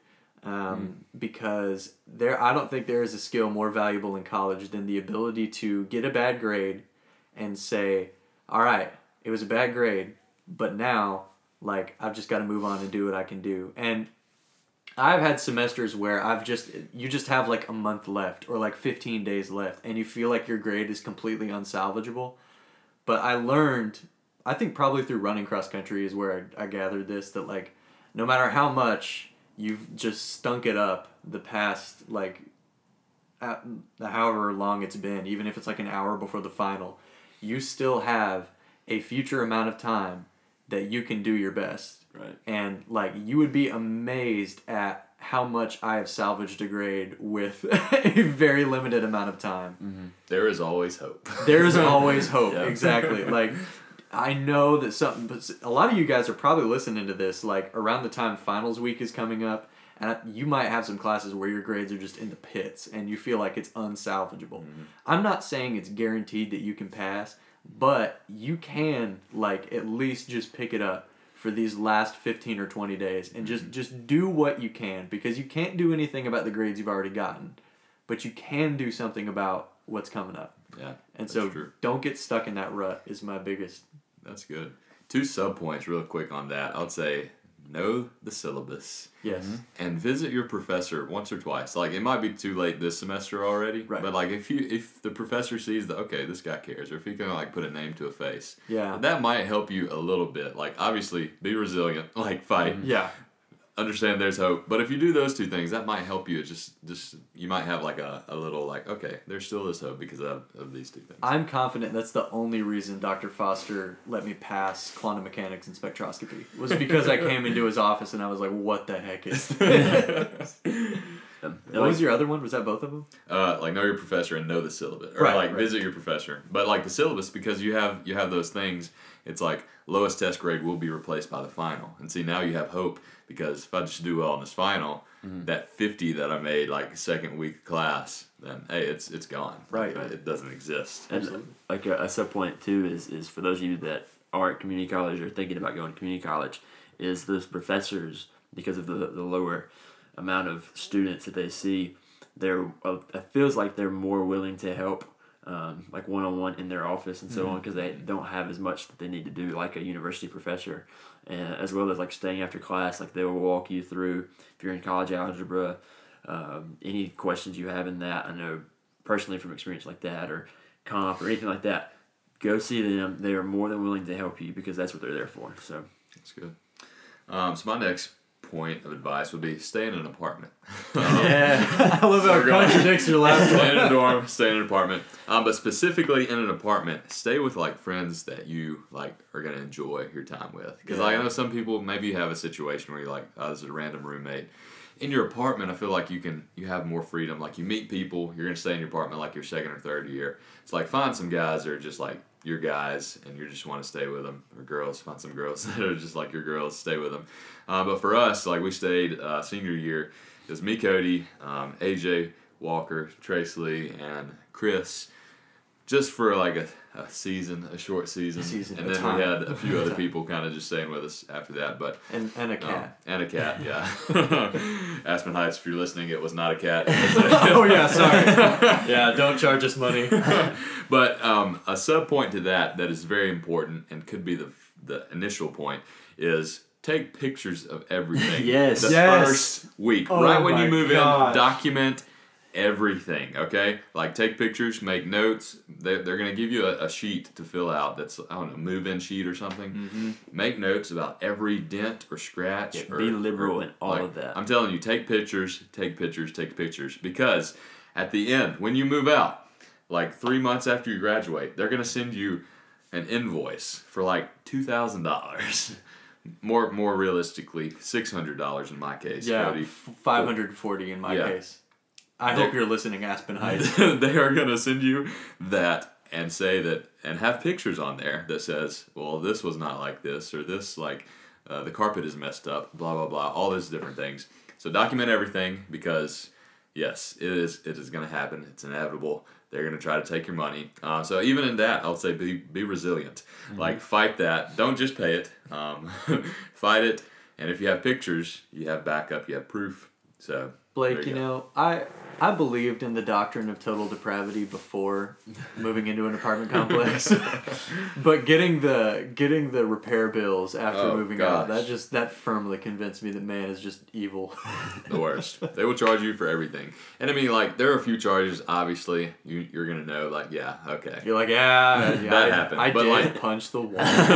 Um, Because there, I don't think there is a skill more valuable in college than the ability to get a bad grade and say, all right, it was a bad grade, but now, like, I've just got to move on and do what I can do. And I've had semesters where I've just, you just have like a month left or like fifteen days left and you feel like your grade is completely unsalvageable. But I learned, I think probably through running cross country is where I, I gathered this, that like, no matter how much you've just stunk it up the past, like, uh, however long it's been, even if it's like an hour before the final, you still have a future amount of time that you can do your best. Right. And like you would be amazed at how much I have salvaged a grade with a very limited amount of time. There is always hope. There is always hope. Yeah. Exactly. Like I know that something, but a lot of you guys are probably listening to this like around the time finals week is coming up, and you might have some classes where your grades are just in the pits and you feel like it's unsalvageable. Mm-hmm. I'm not saying it's guaranteed that you can pass, but you can like at least just pick it up for these last fifteen or twenty days and just, just do what you can, because you can't do anything about the grades you've already gotten, but you can do something about what's coming up. Yeah. And that's so true. don't get stuck in that rut is my biggest. That's good. Two sub points real quick on that. I would say know the syllabus Yes. and visit your professor once or twice. Like it might be too late this semester already, Right. but like if you if the professor sees that okay this guy cares, or if he can like put a name to a face, Yeah. that might help you a little bit. Like obviously be resilient, like fight, Yeah. understand there's hope. But if you do those two things, that might help you. It just just you might have like a, a little like okay there's still this hope because of, of these two things. I'm confident that's the only reason Doctor Foster let me pass quantum mechanics and spectroscopy was because I came into his office and I was like, what the heck is this? Um, What was your other one? Was that both of them? Uh, like know your professor and know the syllabus, or Right, like right. visit your professor. But like the syllabus, because you have you have those things. It's like lowest test grade will be replaced by the final, and see now you have hope because if I just do well on this final, Mm-hmm. that fifty that I made like second week class, then hey, it's it's gone. Right, It, right. it doesn't exist. And Absolutely. like a, a sub point too is, is for those of you that are at community college or thinking about going to community college, is those professors, because of the, the lower amount of students that they see, they're uh, it feels like they're more willing to help, um, like one on one in their office and so on, because they don't have as much that they need to do like a university professor, and as well as like staying after class, like they will walk you through if you're in college algebra, um, any questions you have in that. I know personally from experience like that, or comp or anything like that, go see them. They are more than willing to help you because that's what they're there for. So That's good. Um, so my next point of advice would be stay in an apartment. Yeah, I love how We're it going- contradicts your last Stay in a one. dorm, stay in an apartment. Um, but specifically in an apartment, stay with like friends that you like are gonna enjoy your time with. Because like, I know some people, maybe you have a situation where you're like, oh, this is a random roommate. In your apartment, I feel like you can you have more freedom. Like you meet people, you're gonna stay in your apartment like your second or third year. It's like find some guys that are just like your guys, and you just want to stay with them, or girls. Find some girls that are just like your girls, stay with them. Uh, but for us, like we stayed uh, senior year. It was me, Cody, um, A J Walker, Trace Lee, and Chris. Just for like a, a season, a short season, A season, and a then time. we had a few other people kind of just staying with us after that. But And, and a um, cat. and a cat, yeah. Aspen Heights, if you're listening, it was not a cat. Oh, yeah, sorry. Yeah, don't charge us money. But um, a sub point to that that is very important and could be the the initial point is take pictures of everything. Yes. The Yes. first week, Oh right when my you move gosh. in, document everything. Okay, like take pictures, make notes. They they're gonna give you a, a sheet to fill out. That's I don't know, move in sheet or something. Mm-hmm. Make notes about every dent or scratch. Yeah, or, be liberal or, in all like, of that. I'm telling you, take pictures, take pictures, take pictures. Because at the end, when you move out, like three months after you graduate, they're gonna send you an invoice for like two thousand dollars. More more realistically, six hundred dollars in my case. Yeah, Cody. five hundred forty in my Yeah. case. I They're- hope you're listening, Aspen Heights. They are gonna send you that and say that and have pictures on there that says, well, this was not like this, or this like uh, the carpet is messed up, blah blah blah, all those different things. So document everything because yes, it is it is gonna happen. It's inevitable. They're gonna try to take your money. Uh, so even in that, I'll say be be resilient. Like fight that. Don't just pay it. Um, fight it. And if you have pictures, you have backup. You have proof. So Blake, there you go. know, I I believed in the doctrine of total depravity before moving into an apartment complex, but getting the getting the repair bills after Oh, moving out, gosh. that just that firmly convinced me that man is just evil. The worst. They will charge you for everything. And I mean, like, there are a few charges, obviously, you, you're going to know, like, yeah, okay. You're like, yeah, yeah That I, happened, I but, did like- punch the wall.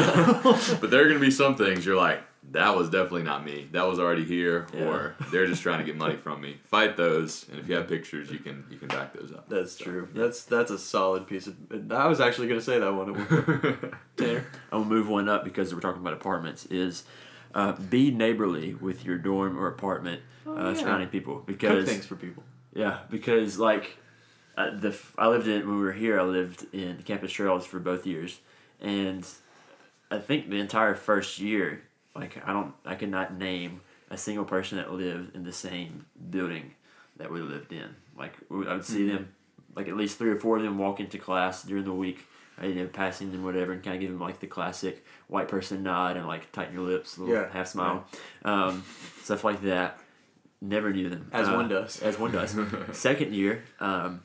But there are going to be some things you're like, that was definitely not me. That was already here, Yeah. or they're just trying to get money from me. Fight those, and if you have pictures, you can you can back those up. That's So, true. That's that's a solid piece of. I was actually gonna say that one. Tanner. I'll move one up because we're talking about apartments. Is uh, be neighborly with your dorm or apartment Oh, uh, yeah. surrounding people Cook because things for people. yeah, because like uh, the f- I lived in when we were here. I lived in Campus Trails for both years, and I think the entire first year, like I don't, I could not name a single person that lived in the same building that we lived in. Like we- I would see them, like at least three or four of them walk into class during the week. I you know, passing them whatever and kind of give them like the classic white person nod and like tighten your lips, a little Yeah. half smile, um, stuff like that. Never knew them As Uh, one does. As one does. Second year, um,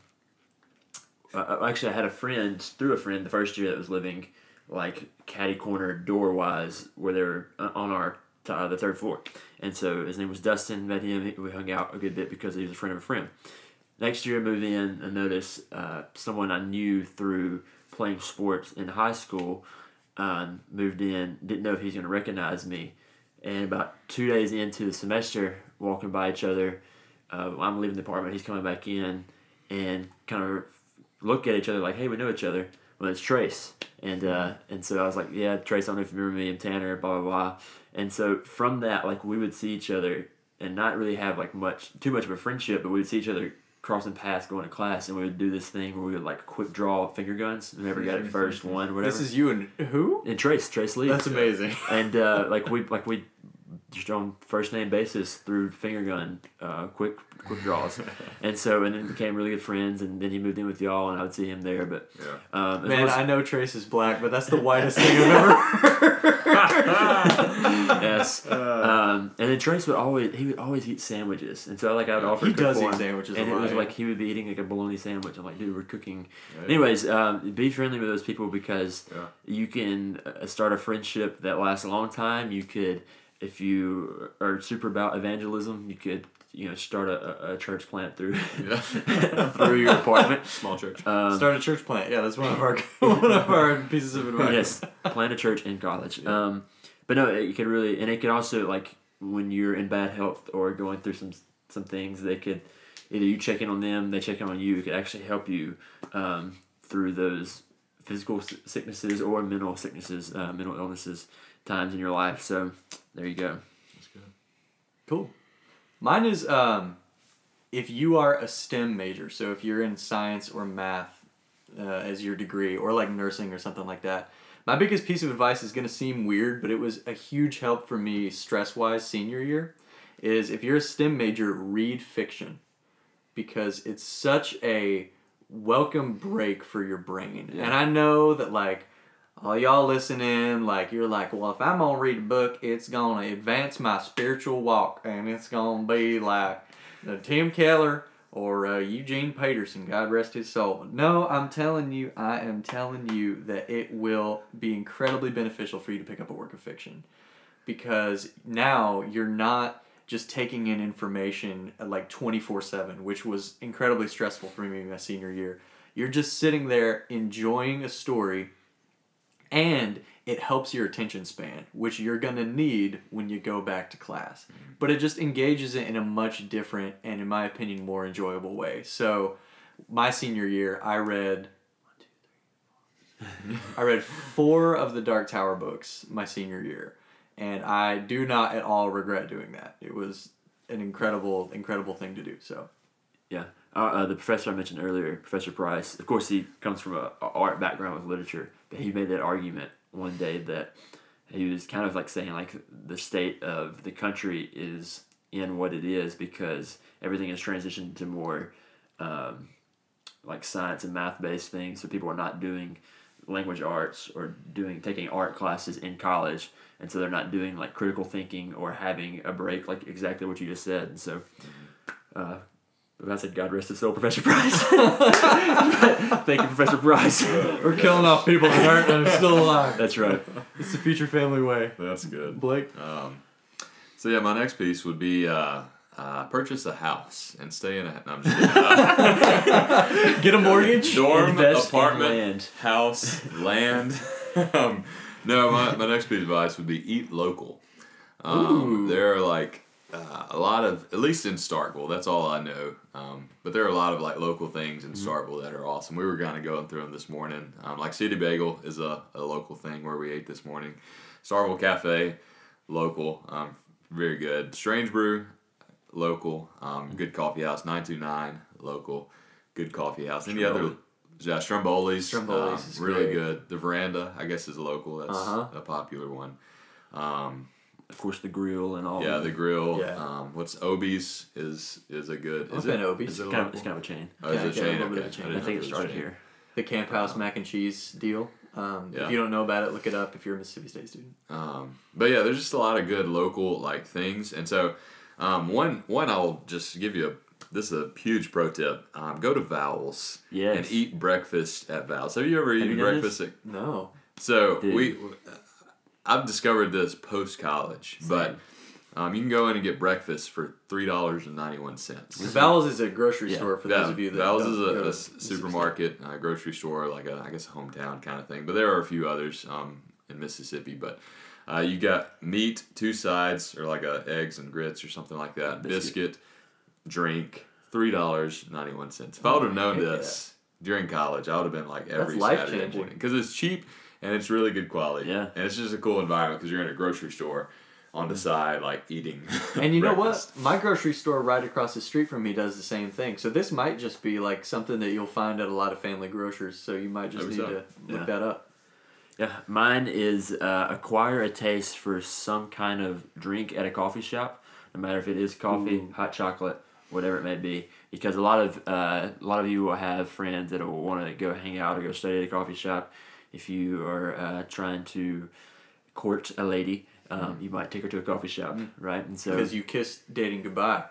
uh, actually I had a friend through a friend the first year that was living like catty corner door wise where they were uh, on our t- uh, the third floor, and so his name was Dustin. Met him. He- We hung out a good bit because he was a friend of a friend. Next year, I moved in and noticed uh, someone I knew through playing sports in high school. Um, moved in, didn't know if he was going to recognize me, and about two days into the semester, walking by each other, uh, I'm leaving the apartment. He's coming back in, and kind of look at each other like, "Hey, we know each other." Well, it's Trace, and uh, and so I was like, "Yeah, Trace, I don't know if you remember me. I'm Tanner." Blah blah blah. And so from that, like we would see each other and not really have like much, too much of a friendship, but we would see each other crossing paths going to class, and we would do this thing where we would like quick draw finger guns. Whoever got it first won, whatever. This is you and who? and Trace, Trace Lee. That's amazing. And uh, like we like we just on first name basis through finger gun, uh, quick quick draws, and so and then became really good friends. And then he moved in with y'all, and I would see him there. But Yeah. um, as Man, well as- I know Trace is black, but that's the whitest thing I've ever heard. yes. Um, and then Trace would always he would always eat sandwiches, and so like I would offer. He to cook does for eat him, sandwiches a and it lot, was yeah. like he would be eating like a bologna sandwich. I'm like, dude, we're cooking. Yeah. Anyways, um, be friendly with those people because Yeah. you can uh, start a friendship that lasts a long time. You could, if you are super about evangelism, you could you know start a, a church plant through Yeah. through your apartment. Small church. Um, Start a church plant. Yeah, that's one of our one of our pieces of advice. yes, plant a church in college. Um, but no, it could really, and it could also like when you're in bad health or going through some some things, they could either you check in on them, they check in on you. It could actually help you um, through those physical sicknesses or mental sicknesses, uh, mental illnesses, times in your life. So there you go. That's good. Cool. Mine is um, if you are a STEM major, so if you're in science or math uh, as your degree, or like nursing or something like that, my biggest piece of advice is going to seem weird, but it was a huge help for me stress-wise senior year, is if you're a STEM major, read fiction. Because it's such a welcome break for your brain. Yeah. And I know that, like, all y'all listening, like, you're like, well, if I'm going to read a book, it's going to advance my spiritual walk. And it's going to be like uh, Tim Keller or uh, Eugene Peterson, God rest his soul. No, I'm telling you, I am telling you that it will be incredibly beneficial for you to pick up a work of fiction. Because now you're not just taking in information like twenty-four seven, which was incredibly stressful for me my senior year. You're just sitting there enjoying a story, and it helps your attention span, which you're going to need when you go back to class. But it just engages it in a much different and, in my opinion, more enjoyable way. So my senior year, I read... I read four of the Dark Tower books my senior year. And I do not at all regret doing that. It was an incredible, incredible thing to do. So, Yeah. Uh, uh, the professor I mentioned earlier, Professor Price, of course he comes from a, a art background with literature, but he made that argument one day that he was kind of like saying like the state of the country is in what it is because everything has transitioned to more um, like science and math based things. So people are not doing language arts or doing taking art classes in college, and so they're not doing like critical thinking or having a break, like exactly what you just said. And so, uh, I said, God rest his soul, Professor Price. Thank you, Professor Price. we're killing off people that aren't and are still alive. That's right. It's the future family way. That's good. Blake? Um, so yeah, my next piece would be uh, uh, purchase a house and stay in a. No, I'm just kidding. Uh, Get a mortgage? dorm, Invest in apartment, land. house, land. um, no, my, my next piece of advice would be eat local. Um, there are like uh, a lot of, at least in Starkville, that's all I know. Um, but there are a lot of like local things in Mm-hmm. Starkville that are awesome. We were kind of going through them this morning. Um, like City Bagel is a, a local thing where we ate this morning. Starkville Cafe, local, um, very good. Strange Brew, local. Um, good coffee house. nine two nine, local. Good coffee house. Any other? Stromboli. Yeah, Stromboli's. Stromboli's um, is really great. good. The Veranda, I guess, is local. That's Uh-huh. a popular one. Um, Of course, the grill and all. yeah, of the it. grill. Yeah. Um, what's Obies is is a good. I've Is been it? Obies. Is it It's a kind, of, local? it's kind of a chain. Oh, is Yeah, it a yeah, a chain? little bit Okay. of a chain. I, I didn't think know it if was a started chain. here. The Camp House mac and cheese deal. Um, Yeah. If you don't know about it, look it up if you're a Mississippi State student. Um, but yeah, there's just a lot of good local like things, and so um, one one I'll just give you a. This is a huge pro tip. Um, go to Vowels Yes. and eat breakfast at Vowels. Have you ever you eaten done breakfast this? at No. So Dude. we, I've discovered this post college, but um, you can go in and get breakfast for three dollars and ninety one cents. Vowels is a grocery Yeah. store for Yeah, those of you that Vowels don't is go a, to a Mississippi State. supermarket, a grocery store, like a I guess a hometown kind of thing. But there are a few others um, in Mississippi. But uh, you got meat, two sides, or like a eggs and grits or something like that. Biscuit. Biscuit, drink, three dollars ninety one cents. If I would have known heck this during college, I would have been like every That's Saturday life-changing. morning because it's cheap and it's really good quality. Yeah. and it's just a cool environment because you're in a grocery store on the side, like eating. And you know what? breakfast. My grocery store right across the street from me does the same thing. So this might just be like something that you'll find at a lot of family grocers. So you might just Maybe need so. to look Yeah. that up. Yeah, mine is uh, acquire a taste for some kind of drink at a coffee shop, no matter if it is coffee, Ooh. hot chocolate, whatever it may be. Because a lot of uh, a lot of you will have friends that will want to go hang out or go study at a coffee shop. If you are uh, trying to court a lady, um, you might take her to a coffee shop, right? And so Because you kissed dating goodbye.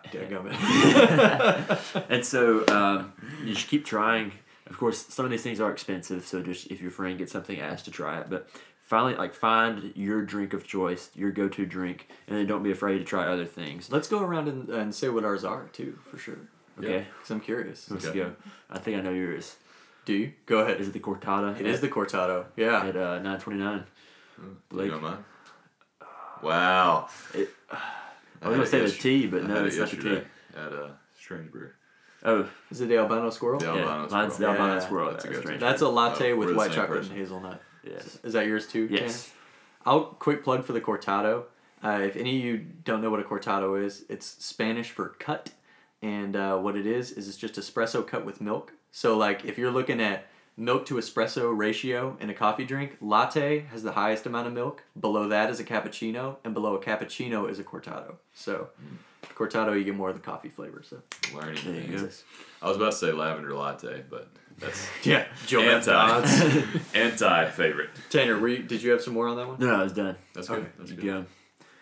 Dadgummit. and so um, you should keep trying. Of course, some of these things are expensive, so just if your friend gets something, ask to try it. But finally, like find your drink of choice, your go-to drink, and then don't be afraid to try other things. Let's go around and, and say what ours are too, for sure. Okay, Because I'm curious. let's Okay. go. I think I know yours. Do you? Go ahead. Is it the Cortada? It is the Cortado. Yeah. at uh, nine twenty nine. You Blake. know mine? Wow. It, I was gonna say the T, but I no, had it's it not the T. yesterday At uh, Strange Brew. Oh, Is it the albino squirrel? The yeah, albino mine's the squirrel. albino Yeah, squirrel. that's a That's good strange. one. That's a latte Oh, with we're the white same chocolate person. and hazelnut. Yes. Is that yours too? Cam? Yes. I'll quick plug for the cortado. Uh, if any of you don't know what a cortado is, it's Spanish for cut, and uh, what it is is it's just espresso cut with milk. So like if you're looking at milk to espresso ratio in a coffee drink, latte has the highest amount of milk. Below that is a cappuccino, and below a cappuccino is a cortado. So cortado, you get more of the coffee flavor. So Learning There you things. I was about to say lavender latte, but that's yeah, Joe anti anti favorite. Tanner, were you, did you have some more on that one? No, no, I was done. That's good. Okay. That's You good. go.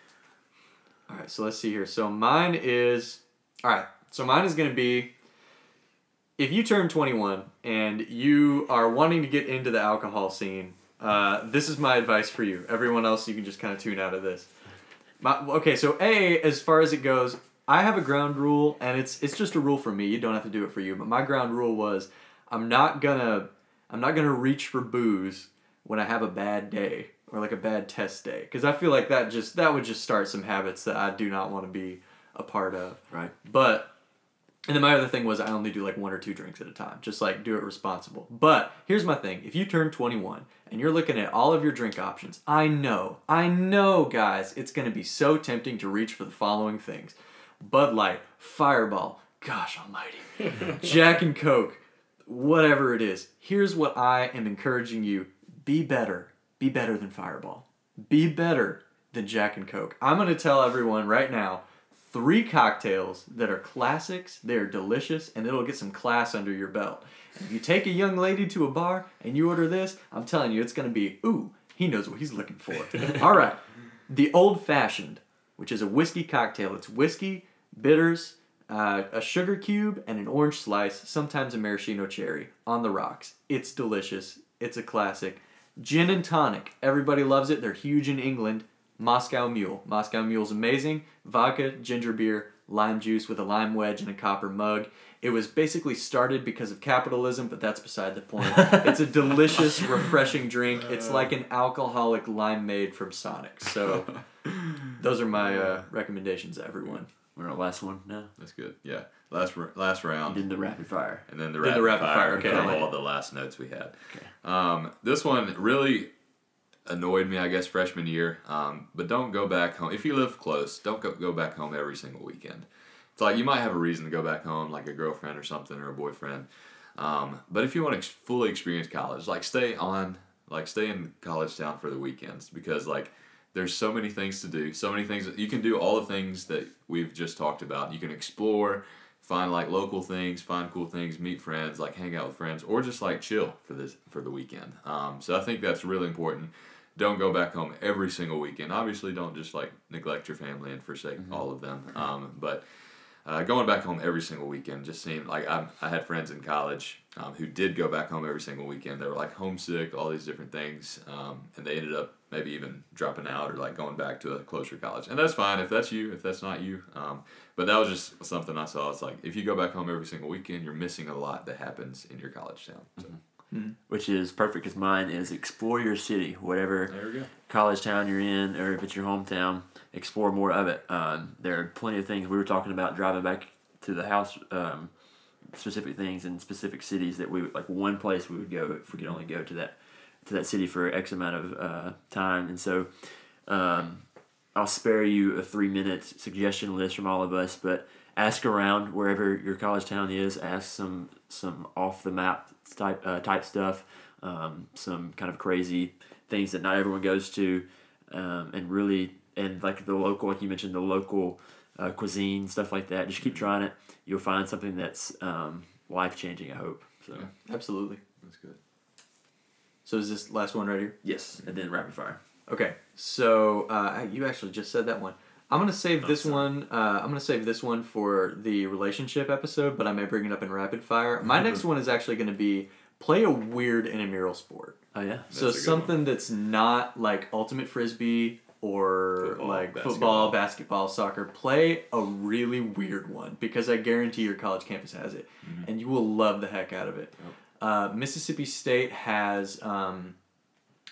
All right, so let's see here. So mine is all right. So mine is going to be if you turn twenty-one and you are wanting to get into the alcohol scene. Uh, this is my advice for you. Everyone else, you can just kind of tune out of this. My, okay, so A, as far as it goes, I have a ground rule, and it's it's just a rule for me. You don't have to do it for you. But my ground rule was I'm not gonna I'm not gonna reach for booze when I have a bad day or like a bad test day, because I feel like that just that would just start some habits that I do not want to be a part of. Right. But and then my other thing was I only do like one or two drinks at a time, just like do it responsible. But here's my thing: if you turn twenty-one and you're looking at all of your drink options, I know, I know, guys, it's gonna be so tempting to reach for the following things: Bud Light, Fireball, gosh almighty, Jack and Coke, whatever it is. Here's what I am encouraging you: be better. Be better than Fireball. Be better than Jack and Coke. I'm going to tell everyone right now three cocktails that are classics, they're delicious, and it'll get some class under your belt. And if you take a young lady to a bar and you order this, I'm telling you, it's going to be, ooh, he knows what he's looking for. All right. The Old Fashioned, which is a whiskey cocktail. It's whiskey, bitters, uh, a sugar cube, and an orange slice, sometimes a maraschino cherry, on the rocks. It's delicious. It's a classic. Gin and tonic. Everybody loves it. They're huge in England. Moscow Mule. Moscow Mule's amazing. Vodka, ginger beer, lime juice with a lime wedge and a copper mug. It was basically started because of capitalism, but that's beside the point. It's a delicious, refreshing drink. It's like an alcoholic limeade from Sonic. So those are my uh, recommendations, everyone. We're on the last one now. That's good. Yeah. Last r- last round. Then the rapid fire. And then the Then rapid, the rapid fire. fire, okay, Of I like all it. the last notes we had. Okay. Um, this one really annoyed me, I guess, freshman year. Um, but don't go back home. If you live close, don't go, go back home every single weekend. It's like you might have a reason to go back home, like a girlfriend or something or a boyfriend. Um, but if you want to ex- fully experience college, like stay on, like stay in college town for the weekends, because like there's so many things to do, so many things that you can do, all the things that we've just talked about. You can explore, find like local things, find cool things, meet friends, like hang out with friends, or just like chill for this for the weekend. Um, so I think that's really important. Don't go back home every single weekend. Obviously, don't just like neglect your family and forsake mm-hmm. all of them. Um, but uh, going back home every single weekend just seemed like I I had friends in college um, who did go back home every single weekend. They were like homesick, all these different things, um, and they ended up maybe even dropping out or like going back to a closer college. And that's fine if that's you, if that's not you. Um, but that was just something I saw. It's like if you go back home every single weekend, you're missing a lot that happens in your college town. So. Mm-hmm. Which is perfect because mine is explore your city, whatever There we go. college town you're in, or if it's your hometown, explore more of it. Um, there are plenty of things we were talking about driving back to the house. Um, specific things in specific cities that we would, like one place we would go if we could only go to that to that city for X amount of uh, time. And so um, I'll spare you a three minute suggestion list from all of us, but ask around wherever your college town is. Ask some some off the map type uh, type stuff, um, some kind of crazy things that not everyone goes to, um, and really and like the local, like you mentioned, the local uh, cuisine, stuff like that. Just keep trying it. You'll find something that's um, life changing. I hope. So Yeah. Absolutely. That's good. So is this last one right here? yes, and then rapid fire. Okay, so uh, you actually just said that one. I'm gonna save Oh, this sorry. one. Uh, I'm gonna save this one for the relationship episode, but I may bring it up in rapid fire. My next one is actually gonna be play a weird intramural sport. Oh yeah. That's so a good something that's not like ultimate frisbee or Football, like basketball. football, basketball, soccer. Play a really weird one because I guarantee your college campus has it, Mm-hmm. and you will love the heck out of it. Uh, Mississippi State has um,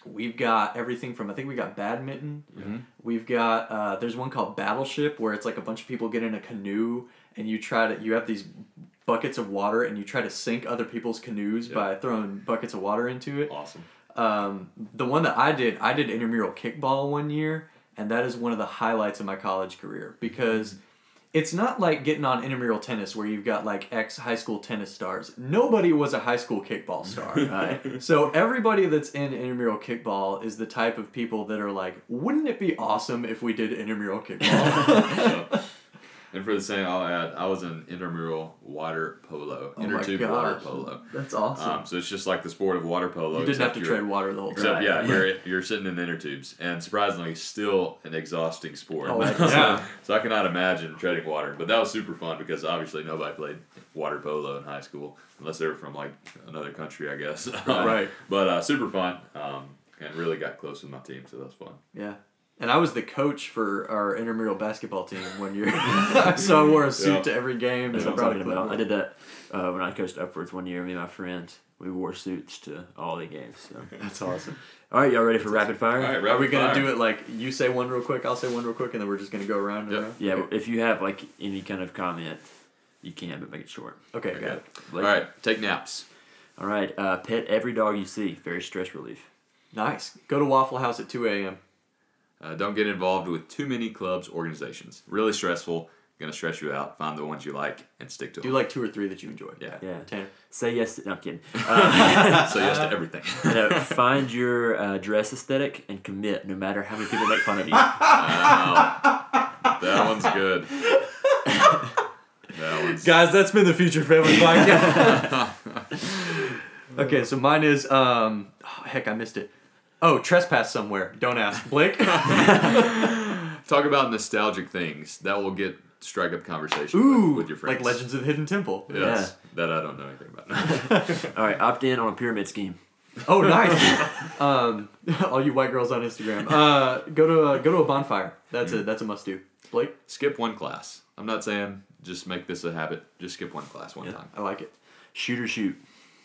We've got everything from, I think we got badminton. Mm-hmm. We've got, uh, there's one called Battleship where it's like a bunch of people get in a canoe and you try to, you have these buckets of water and you try to sink other people's canoes Yeah. by throwing buckets of water into it. Awesome. Um, the one that I did, I did intramural kickball one year, and that is one of the highlights of my college career because it's not like getting on intramural tennis where you've got like ex high school tennis stars. Nobody was a high school kickball star. Right. So everybody that's in intramural kickball is the type of people that are like, wouldn't it be awesome if we did intramural kickball? And for the same, I'll add, I was in intramural water polo, Oh inner my tube water gosh. polo. That's awesome. Um, so it's just like the sport of water polo. you didn't have except to you're- tread water the whole Except, time. yeah, you're, you're sitting in inner tubes. And surprisingly, still an exhausting sport. Oh, so, yeah. so I cannot imagine treading water. But that was super fun because obviously nobody played water polo in high school unless they were from like another country, I guess. Right. But uh, super fun. Um, and really got close with my team, so that was fun. Yeah. And I was the coach for our intramural basketball team one year. So I wore a suit Yeah. to every game. That's and what I I'm brought a talking about. I clipboard. did that uh, when I coached Upwards one year. Me and my friends, we wore suits to all the games. So. That's awesome. All right, y'all ready for rapid fire? All right, Are we rapid going to fire. do it like you say one real quick, I'll say one real quick, and then we're just going to go around and Yep. around? Yeah, Okay, if you have like any kind of comment, you can, but make it short. okay Okay. got it. All right, take naps. All right, uh, pet every dog you see. Very stress relief. Nice. Go to Waffle House at two a.m. Uh, don't get involved with too many clubs, organizations. Really stressful. Gonna stress you out. Find the ones you like and stick to Do them. like two or three that you enjoy. Yeah. Yeah. Tanner. Say yes to. No, I'm kidding. Uh, So yes to everything. no, find your uh, dress aesthetic and commit, no matter how many people make fun of you. Wow. That one's good. That one's Guys, that's been the Future Family Podcast. Okay, so mine is, um, oh, heck, I missed it. Oh, trespass somewhere. Don't ask. Blake? Talk about nostalgic things. That will get strike up conversation Ooh, with, with your friends. like Legends of the Hidden Temple. Yes. That I don't know anything about. All right, opt in on a pyramid scheme. Oh, nice. um, all you white girls on Instagram, uh, go to a, go to a bonfire. That's a that's a must do. Blake, Skip one class. I'm not saying just make this a habit. Just skip one class one Yeah. time. I like it. Shoot or shoot.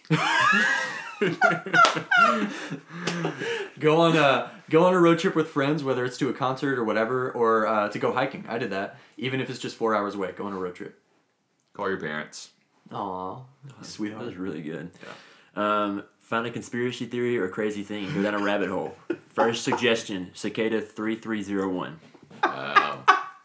Go on a go on a road trip with friends, whether it's to a concert or whatever, or uh, to go hiking. I did that, even if it's just four hours away. Go on a road trip. Call your parents. Aw, That was sweetheart. really good. Um, find a conspiracy theory or crazy thing. Go down a rabbit hole. First suggestion: Cicada three three zero one. Wow.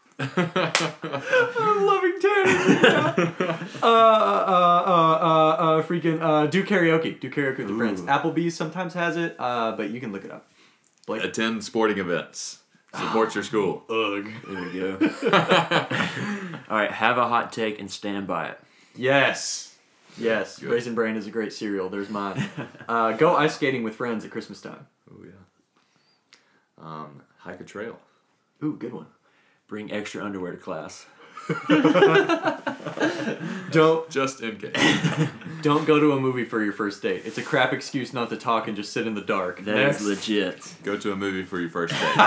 I'm loving Tanner. uh, uh, uh, uh, uh, freaking, uh, do karaoke. Do karaoke with your friends. Ooh. Applebee's sometimes has it, uh, but you can look it up. Blake? Attend sporting events. Support your school. Ugh. There we go. All right, have a hot take and stand by it. Yes. Yes. Good. Raisin Bran is a great cereal. There's mine. Uh, go ice skating with friends at Christmas time. Oh yeah. Um, hike a trail. Ooh, good one. Bring extra underwear to class. Don't Just in case. don't go to a movie for your first date. It's a crap excuse not to talk and just sit in the dark. That Next. is legit. Go to a movie for your first date.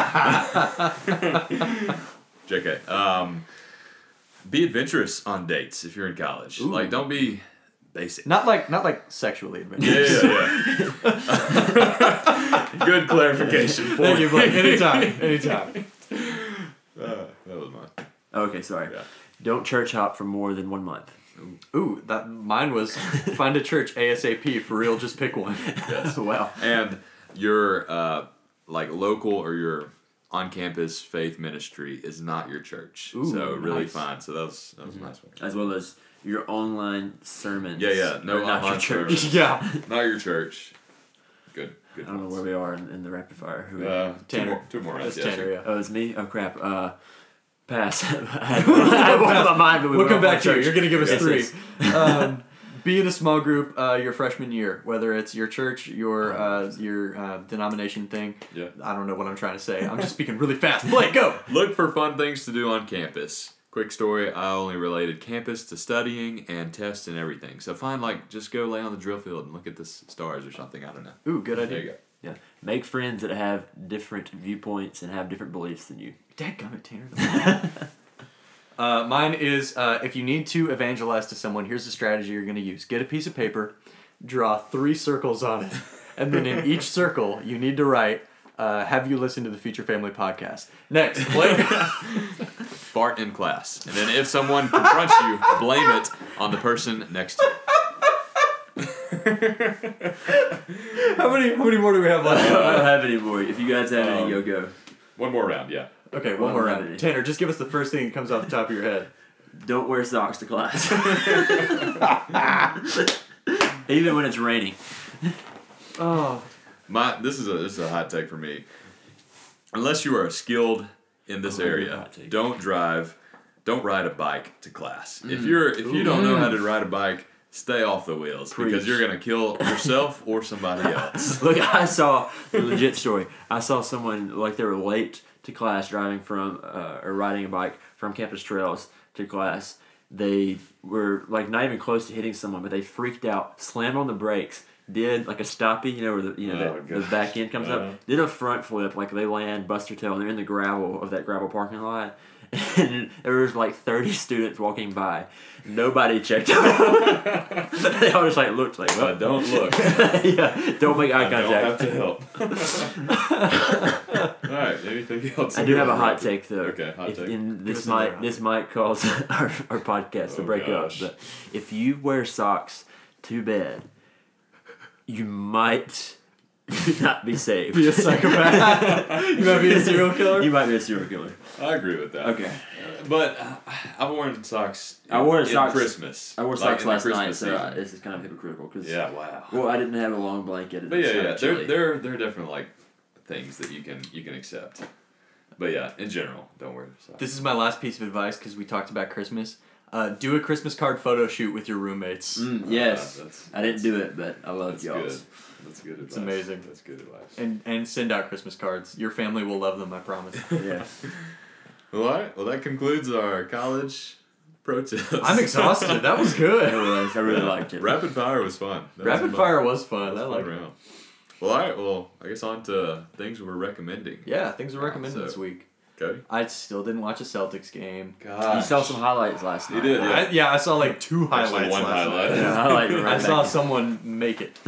J K. Um, be adventurous on dates if you're in college. Ooh. Like, don't be basic. Not like not like sexually adventurous. Yeah, yeah, yeah. Good clarification. Thank you, Blake. Blake. Anytime. Anytime. Uh, that was mine. Okay, sorry. Yeah. Don't church hop for more than one month. Ooh, that mine was find a church ASAP for real. Just pick one. Yes. Wow. And your uh, like local or your on-campus faith ministry is not your church. Ooh, so really nice. fine. So that was that was a nice one. As well as your online sermons. Yeah, yeah. No are not your online church. sermons. Yeah. Not your church. Good. Good. I don't know points. where we are in, in the rapid fire. Who we- Uh, two Tanner. more. Two more. rounds, That's yes, Tanner. Yeah. Oh, it's me? Oh, crap. Uh, pass. I had one, I had one in my mind, but we We'll went come off back to you. church. You're gonna give us Yes, three. yes. Um, be in a small group uh, your freshman year, whether it's your church, your uh, your uh, denomination thing. Yeah. I don't know what I'm trying to say. I'm just speaking really fast. Blake, go. Look for fun things to do on campus. Quick story, I only related campus to studying and tests and everything. So find like, just go lay on the drill field and look at the s- stars or something. I don't know. Ooh, good There idea. you go. Yeah. Make friends that have different viewpoints and have different beliefs than you. Dadgummit, Tanner. uh, mine is uh, if you need to evangelize to someone, here's the strategy you're going to use. Get a piece of paper, draw three circles on it, And then in each circle, you need to write, uh, have you listened to the Future Family podcast? Next, Blake. Fart in class. And then if someone confronts you, blame it on the person next to you. How many How many more do we have I left? don't have any more. If you guys have any, Um, go go. One more round, yeah. Okay, one Well, more how round. many? Tanner, just give us the first thing that comes off the top of your head. Don't wear socks to class. Even when it's raining. Oh, My this is a this is a hot take for me. Unless you are skilled in this Oh, good area, hot take. don't drive, don't ride a bike to class. If you're if you don't know how to ride a bike, stay off the wheels Preach. because you're gonna kill yourself or somebody else. Look, I saw a legit story. I saw someone like they were late to class driving from uh, or riding a bike from campus trails to class. They were like not even close to hitting someone, but they freaked out, slammed on the brakes, did like a stoppie, you know, where the you know Oh, the, the gosh. back end comes Uh-huh. up, did a front flip, like they land, bust their tail, and they're in the gravel of that gravel parking lot. And there was like thirty students walking by. Nobody checked them. They all just like looked like, Uh, well, don't look. yeah, don't make eye I don't contact. have to help. All right. Anything else? I do have a hot take though. Okay, hot if, take. And Give this us another might hot this might cause our, our podcast to Oh, break gosh. up. But if you wear socks to bed, you might not be saved. be a psychopath. You might be a serial killer. You might be a serial killer. I agree with that. Okay. But uh, I've worn socks. I wore in socks- Christmas. I wore like socks in the last night, Christmas so uh, season. this is kind of hypocritical. Cause, Yeah. Wow. Well, I didn't have a long blanket. And But yeah, it's yeah, kinda there, chilly. there, there are definitely like things that you can you can accept. But yeah, in general, don't wear socks. This is my last piece of advice because we talked about Christmas. Uh, do a Christmas card photo shoot with your roommates. Mm, Uh, yes. that's- I didn't do it, but I love That's y'all. good. That's good advice. amazing. That's good advice. And and send out Christmas cards. Your family will love them, I promise. Yeah. Well, all right. Well, that concludes our college protest. I'm exhausted. That was It good. was. I really liked it. Rapid fire was fun. That was Rapid fun. fire was fun. That was I a fun like it. round. Well, all right. Well, I guess on to things we're recommending. Yeah, things are recommended So- this week. Cody. I still didn't watch a Celtics game. God. You saw some highlights last You night. did, yeah. I, yeah, I saw like two highlights. Actually, one last highlight. night. Yeah, highlight right I back saw in. someone make it.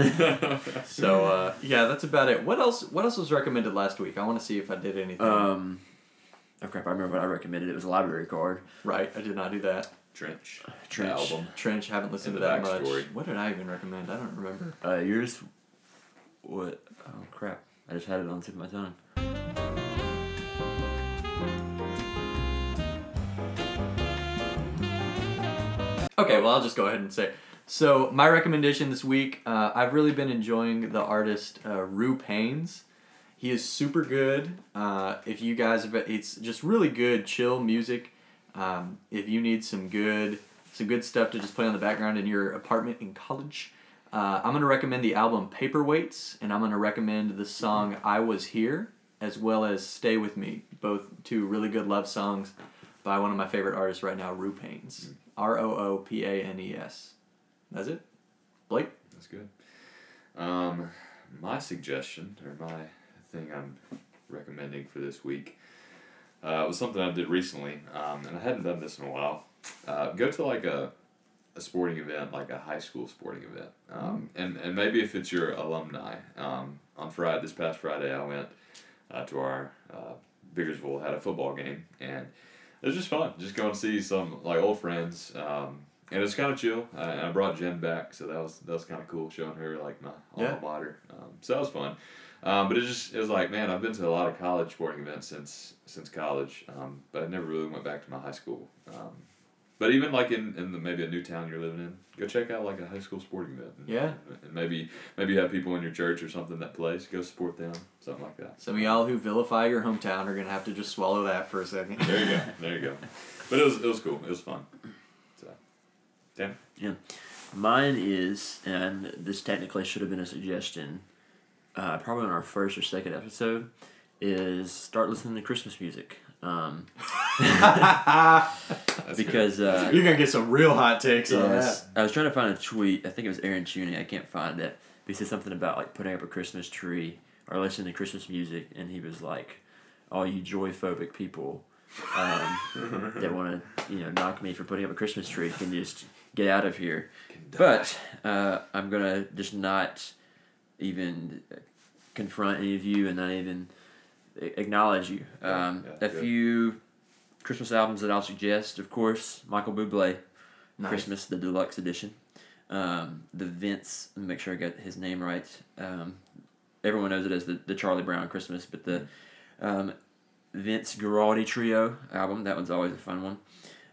So uh, yeah, that's about it. What else? What else was recommended last week? I want to see if I did anything. Um, oh crap! I remember what I recommended. It was a library card. right, I did not do that. Trench. Trench. The album. Trench, haven't listened And to the that much. backstory. What did I even recommend? I don't remember. Uh, yours. What? Oh crap! I just had it on the tip of my tongue. Okay, well, I'll just go ahead and say. So, my recommendation this week, uh, I've really been enjoying the artist uh, Rue Paynes. He is super good. Uh, if you guys, have, it's just really good, chill music. Um, if you need some good, some good stuff to just play on the background in your apartment in college, uh, I'm gonna recommend the album Paperweights, and I'm gonna recommend the song "I Was Here," as well as "Stay With Me," both two really good love songs by one of my favorite artists right now, Rue Paynes. R O O P A N E S. That's it? Blake? That's good. Um, my suggestion, or my thing I'm recommending for this week, uh, was something I did recently, um, and I hadn't done this in a while. Uh, go to like a, a sporting event, like a high school sporting event, um, and, and maybe if it's your alumni. Um, on Friday, this past Friday, I went uh, to our uh, Biggersville, had a football game, and it was just fun. Just go and see some like old friends, um, and it's kind of chill. Uh, and I brought Jen back, so that was that was kind of cool, showing her like my alma Yeah. mater. Um, so that was fun. Um, but it just it was like, man, I've been to a lot of college sporting events since since college, um, but I never really went back to my high school. Um, but even like in, in the, maybe a new town you're living in, go check out like a high school sporting event. And, Yeah. And maybe maybe you have people in your church or something that plays. Go support them, something like that. Some of y'all who vilify your hometown are going to have to just swallow that for a second. There you go. There you go. But it was it was cool. It was fun. So, Dan. Yeah. Mine is, and this technically should have been a suggestion, uh, probably on our first or second episode, is start listening to Christmas music. Um, That's because uh, You're going to get some real hot takes on yes, that. I was trying to find a tweet. I think it was Aaron Cuney. I can't find it. But he said something about like putting up a Christmas tree or listening to Christmas music, and he was like, "All you joy-phobic people um, that want to, you know, knock me for putting up a Christmas tree can just get out of here." But uh, I'm gonna just not even confront any of you and not even a- acknowledge you. Yeah, Um, yeah, a good. few Christmas albums that I'll suggest, of course, Michael Bublé, Nice. Christmas, the deluxe edition. Um, the Vince, let me make sure I got his name right. Um, everyone knows it as the, the Charlie Brown Christmas, but the um, Vince Guaraldi Trio album, that one's always a fun one.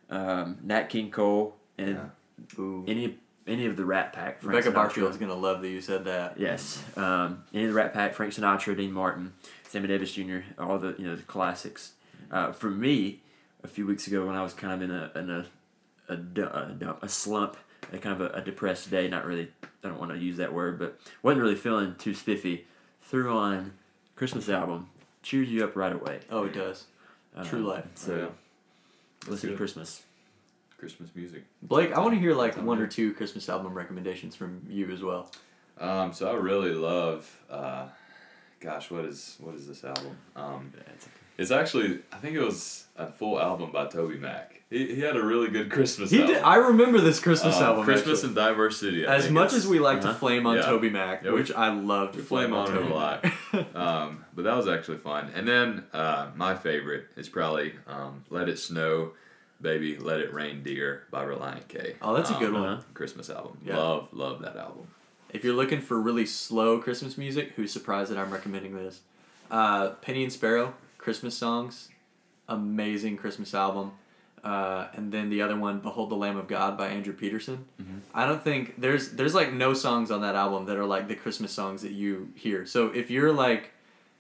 Um, Nat King Cole, and Yeah. Ooh. any any of the Rat Pack. Frank Rebecca Sinatra. Barfield's gonna love that you said that. Yes. Um, any of the Rat Pack, Frank Sinatra, Dean Martin, Sammy Davis Junior, all the you know the classics. Uh, for me, a few weeks ago when I was kind of in a in a a, du- a, dump, a slump, a kind of a, a depressed day, not really, I don't want to use that word, but wasn't really feeling too spiffy, threw on Christmas album, cheers you up right away. Oh, it does. True Um, life. So Yeah. listen to good. Christmas. Christmas music. Blake, I want to hear like Sound one or good. two Christmas album recommendations from you as well. Um, so I really love, uh, gosh, what is what is this album? Um, it's actually, I think it was a full album by Toby Mac. He, he had a really good Christmas He album. did. I remember this Christmas Um, album. Christmas actually. in Diverse City. I As think much it's- as we like uh-huh. to flame on Yeah. Toby Mac, Yeah, we- which I love to we flame on him Toby a lot. Mac. um, but that was actually fun. And then uh, my favorite is probably um, Let It Snow, Baby, Let It Rain Dear by Reliant K. Oh, that's a good Um, one. Christmas album. Yeah. Love, love that album. If you're looking for really slow Christmas music, who's surprised that I'm recommending this? Uh, Penny and Sparrow, Christmas songs, amazing Christmas album. Uh, and then the other one, Behold the Lamb of God by Andrew Peterson. Mhm. I don't think there's there's like no songs on that album that are like the Christmas songs that you hear. So if you're like,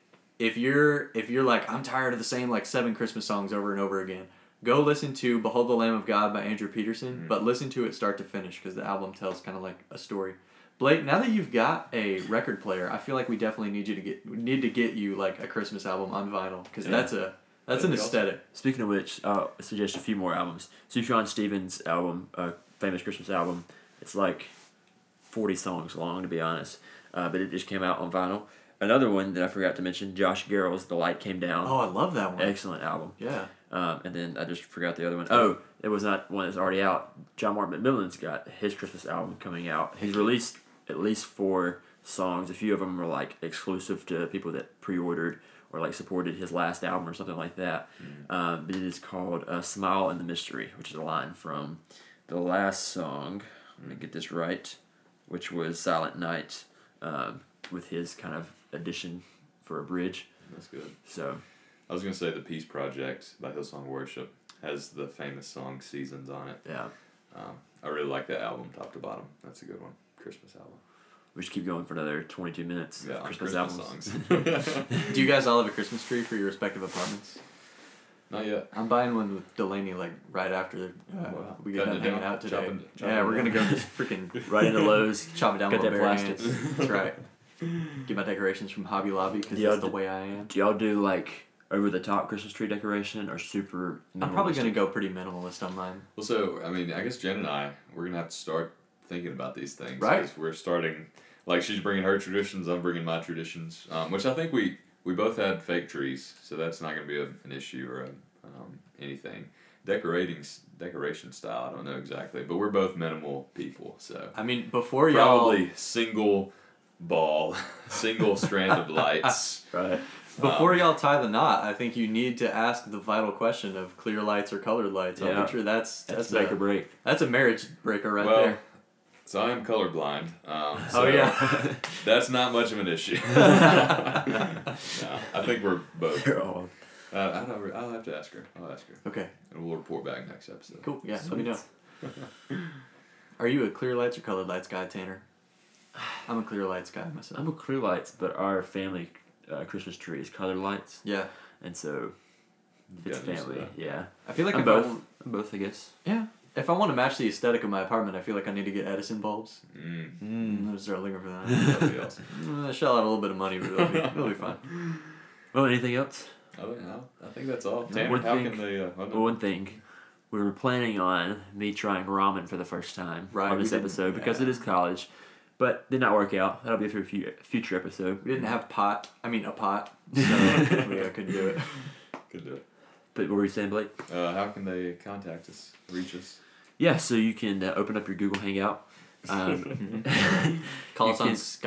if you're if you're like I'm tired of the same like seven Christmas songs over and over again, go listen to Behold the Lamb of God by Andrew Peterson. Mhm. But listen to it start to finish because the album tells kind of like a story. Blake, now that you've got a record player, I feel like we definitely need you to get we need to get you like a Christmas album on vinyl because Yeah. that's a that's an That'd be awesome. aesthetic. Speaking of which, I'll suggest a few more albums. Sufjan Stevens' album, uh, famous Christmas album, it's like forty songs long, to be honest, uh, but it just came out on vinyl. Another one that I forgot to mention, Josh Garrell's The Light Came Down. Oh, I love that one. Excellent album. Yeah. Um, and then I just forgot the other one. Oh, it was not one that's already out. John Martin McMillan's got his Christmas album coming out. He's released at least four songs. A few of them were like exclusive to people that pre-ordered or like supported his last album or something like that. Um, but it is called uh, "Smile and the Mystery," which is a line from the last song. Let me get this right, which was "Silent Night," um, with his kind of addition for a bridge. That's good. So I was going to say The Peace Project by Hillsong Worship has the famous song Seasons on it. yeah, Um, I really like that album top to bottom. That's a good one. Christmas album. we should keep going for another twenty-two minutes. Yeah, of on Christmas, Christmas albums. songs. Do you guys all have a Christmas tree for your respective apartments? Not yet. I'm buying one with Delaney like right after uh, Wow. we get Cutting done it hanging down? out today. Chopping- chopping yeah, it we're gonna down? go just freaking Right into Lowe's. chop it down Cut with that bare plastic. hands. That's right. Get my decorations from Hobby Lobby because Yeah, that's the d- way I am. Do y'all do like over the top Christmas tree decoration or super? I'm probably gonna minimalistic? go pretty minimalist on mine. Well, so, I mean, I guess Jen and I, we're going to have to start thinking about these things. Right. 'Cause we're starting, like, she's bringing her traditions, I'm bringing my traditions, um, which I think we, we both had fake trees, so that's not going to be a, an issue or a, um, anything. Decorating, s- decoration style, I don't know exactly, but we're both minimal people, so. I mean, before y'all Probably single ball, single strand of lights. Right. before Um, y'all tie the knot, I think you need to ask the vital question of clear lights or colored lights. Yeah. I'm sure that's That's that's make a, or break. that's a marriage breaker right well, there. so I am colorblind. Um, so Oh yeah. That's not much of an issue. no, I think we're both. They're all Uh, I don't. I'll have to ask her. I'll ask her, Okay. and we'll report back next episode. Cool. Yeah. Let me know. Are you a clear lights or colored lights guy, Tanner? I'm a clear lights guy myself. I'm a clear lights, but our family uh, Christmas tree is colored lights, Yeah. and so if it's Gotten used to family, that. yeah. I feel like I'm if both. I, I'm both, I guess. yeah. If I want to match the aesthetic of my apartment, I feel like I need to get Edison bulbs. Mm, Mm. I'm gonna start looking for that. that'd be awesome. Mm, shell out a little bit of money, but it'll be, it'll be fine. Well, anything else? I don't know. I think that's all. No, Tanner, one how thing- can they? Uh, I don't Well, one thing, we were planning on me trying ramen for the first time Right, on we this didn't- episode because it yeah. is college, but did not work out. That'll be for a few, future episode. We didn't have pot. I mean, a pot. So we uh, couldn't do it. could do it. But what were you saying, Blake? Uh, how can they contact us? Reach us? Yeah, so you can uh, open up your Google Hangout. Um, Call You us on can- Skype.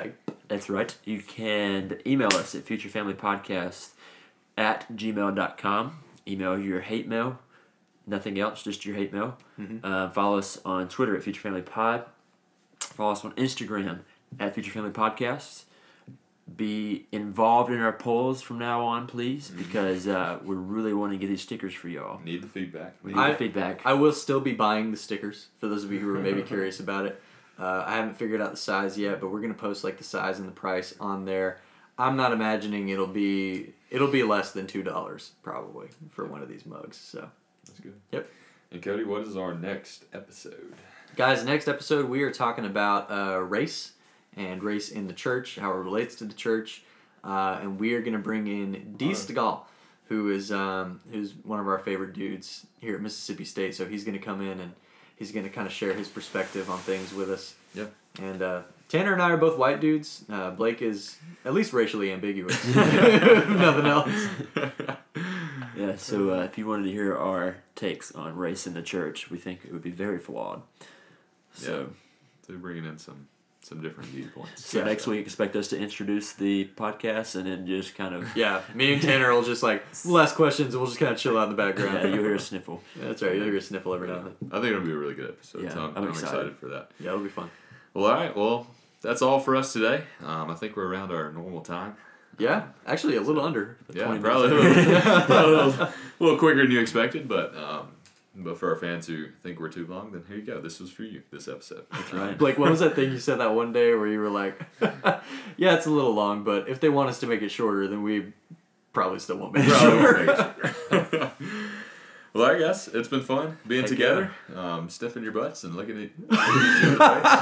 That's right. You can email us at futurefamilypodcast at gmail dot com. Email your hate mail. Nothing else, just your hate mail. Mm-hmm. Uh, follow us on Twitter at futurefamilypod. Follow us on Instagram at futurefamilypodcasts. Be involved in our polls from now on, please, because uh, we really want to get these stickers for y'all. Need the feedback. We need I- the feedback. I will still be buying the stickers for those of you who are maybe curious about it. Uh, I haven't figured out the size yet, but we're gonna post like the size and the price on there. I'm not imagining it'll be it'll be less than two dollars probably for one of these mugs. So, That's good. Yep. And Cody, what is our next episode? guys, next episode we are talking about uh, race and race in the church, how it relates to the church, uh, and we are gonna bring in Dee Stegall, who is um, who's one of our favorite dudes here at Mississippi State. So he's gonna come in and he's gonna kind of share his perspective on things with us. Yeah. And uh, Tanner and I are both white dudes. Uh, Blake is at least racially ambiguous. If nothing else. Yeah, so uh, if you wanted to hear our takes on race in the church, we think it would be very flawed. So, Yeah. So we're bringing in some some different viewpoints. so Yeah. next week, expect us to introduce the podcast and then just kind of, Yeah, me and Tanner will just like last questions, and we'll just kind of chill out in the yeah, background. you'll hear a sniffle. That's right. You'll hear a sniffle every now and then. I think it'll be a really good episode. Yeah, so I'm, I'm I'm excited. excited for that. Yeah, it'll be fun. Well, all right. Well, that's all for us today. Um, I think we're around our normal time. Yeah, actually a little under. Yeah, twenty probably a minutes. little, probably a little, a little quicker than you expected, but um, but for our fans who think we're too long, then here you go. This was for you. This episode. That's right. Blake, what was that thing you said that one day where you were like, "Yeah, it's a little long, but if they want us to make it shorter, then we probably still won't make it shorter." Probably. Well, I guess it's been fun being Heck together, um, sniffing your butts and looking at each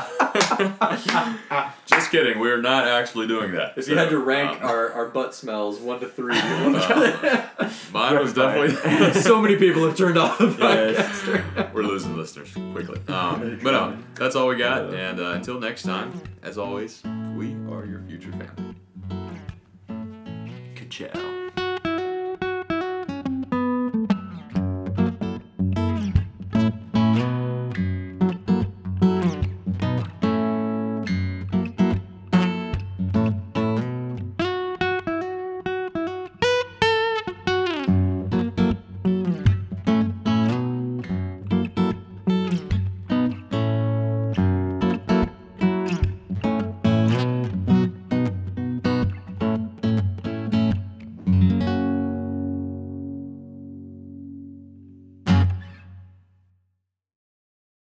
other. Just kidding. We're not actually doing that. If you had to So, rank um, our, our butt smells one to three, uh, mine was definitely. so many people have turned off the Yes. podcast. We're losing listeners quickly. Um, but no, that's all we got. And uh, until next time, as always, we are your future family. Ka-chow.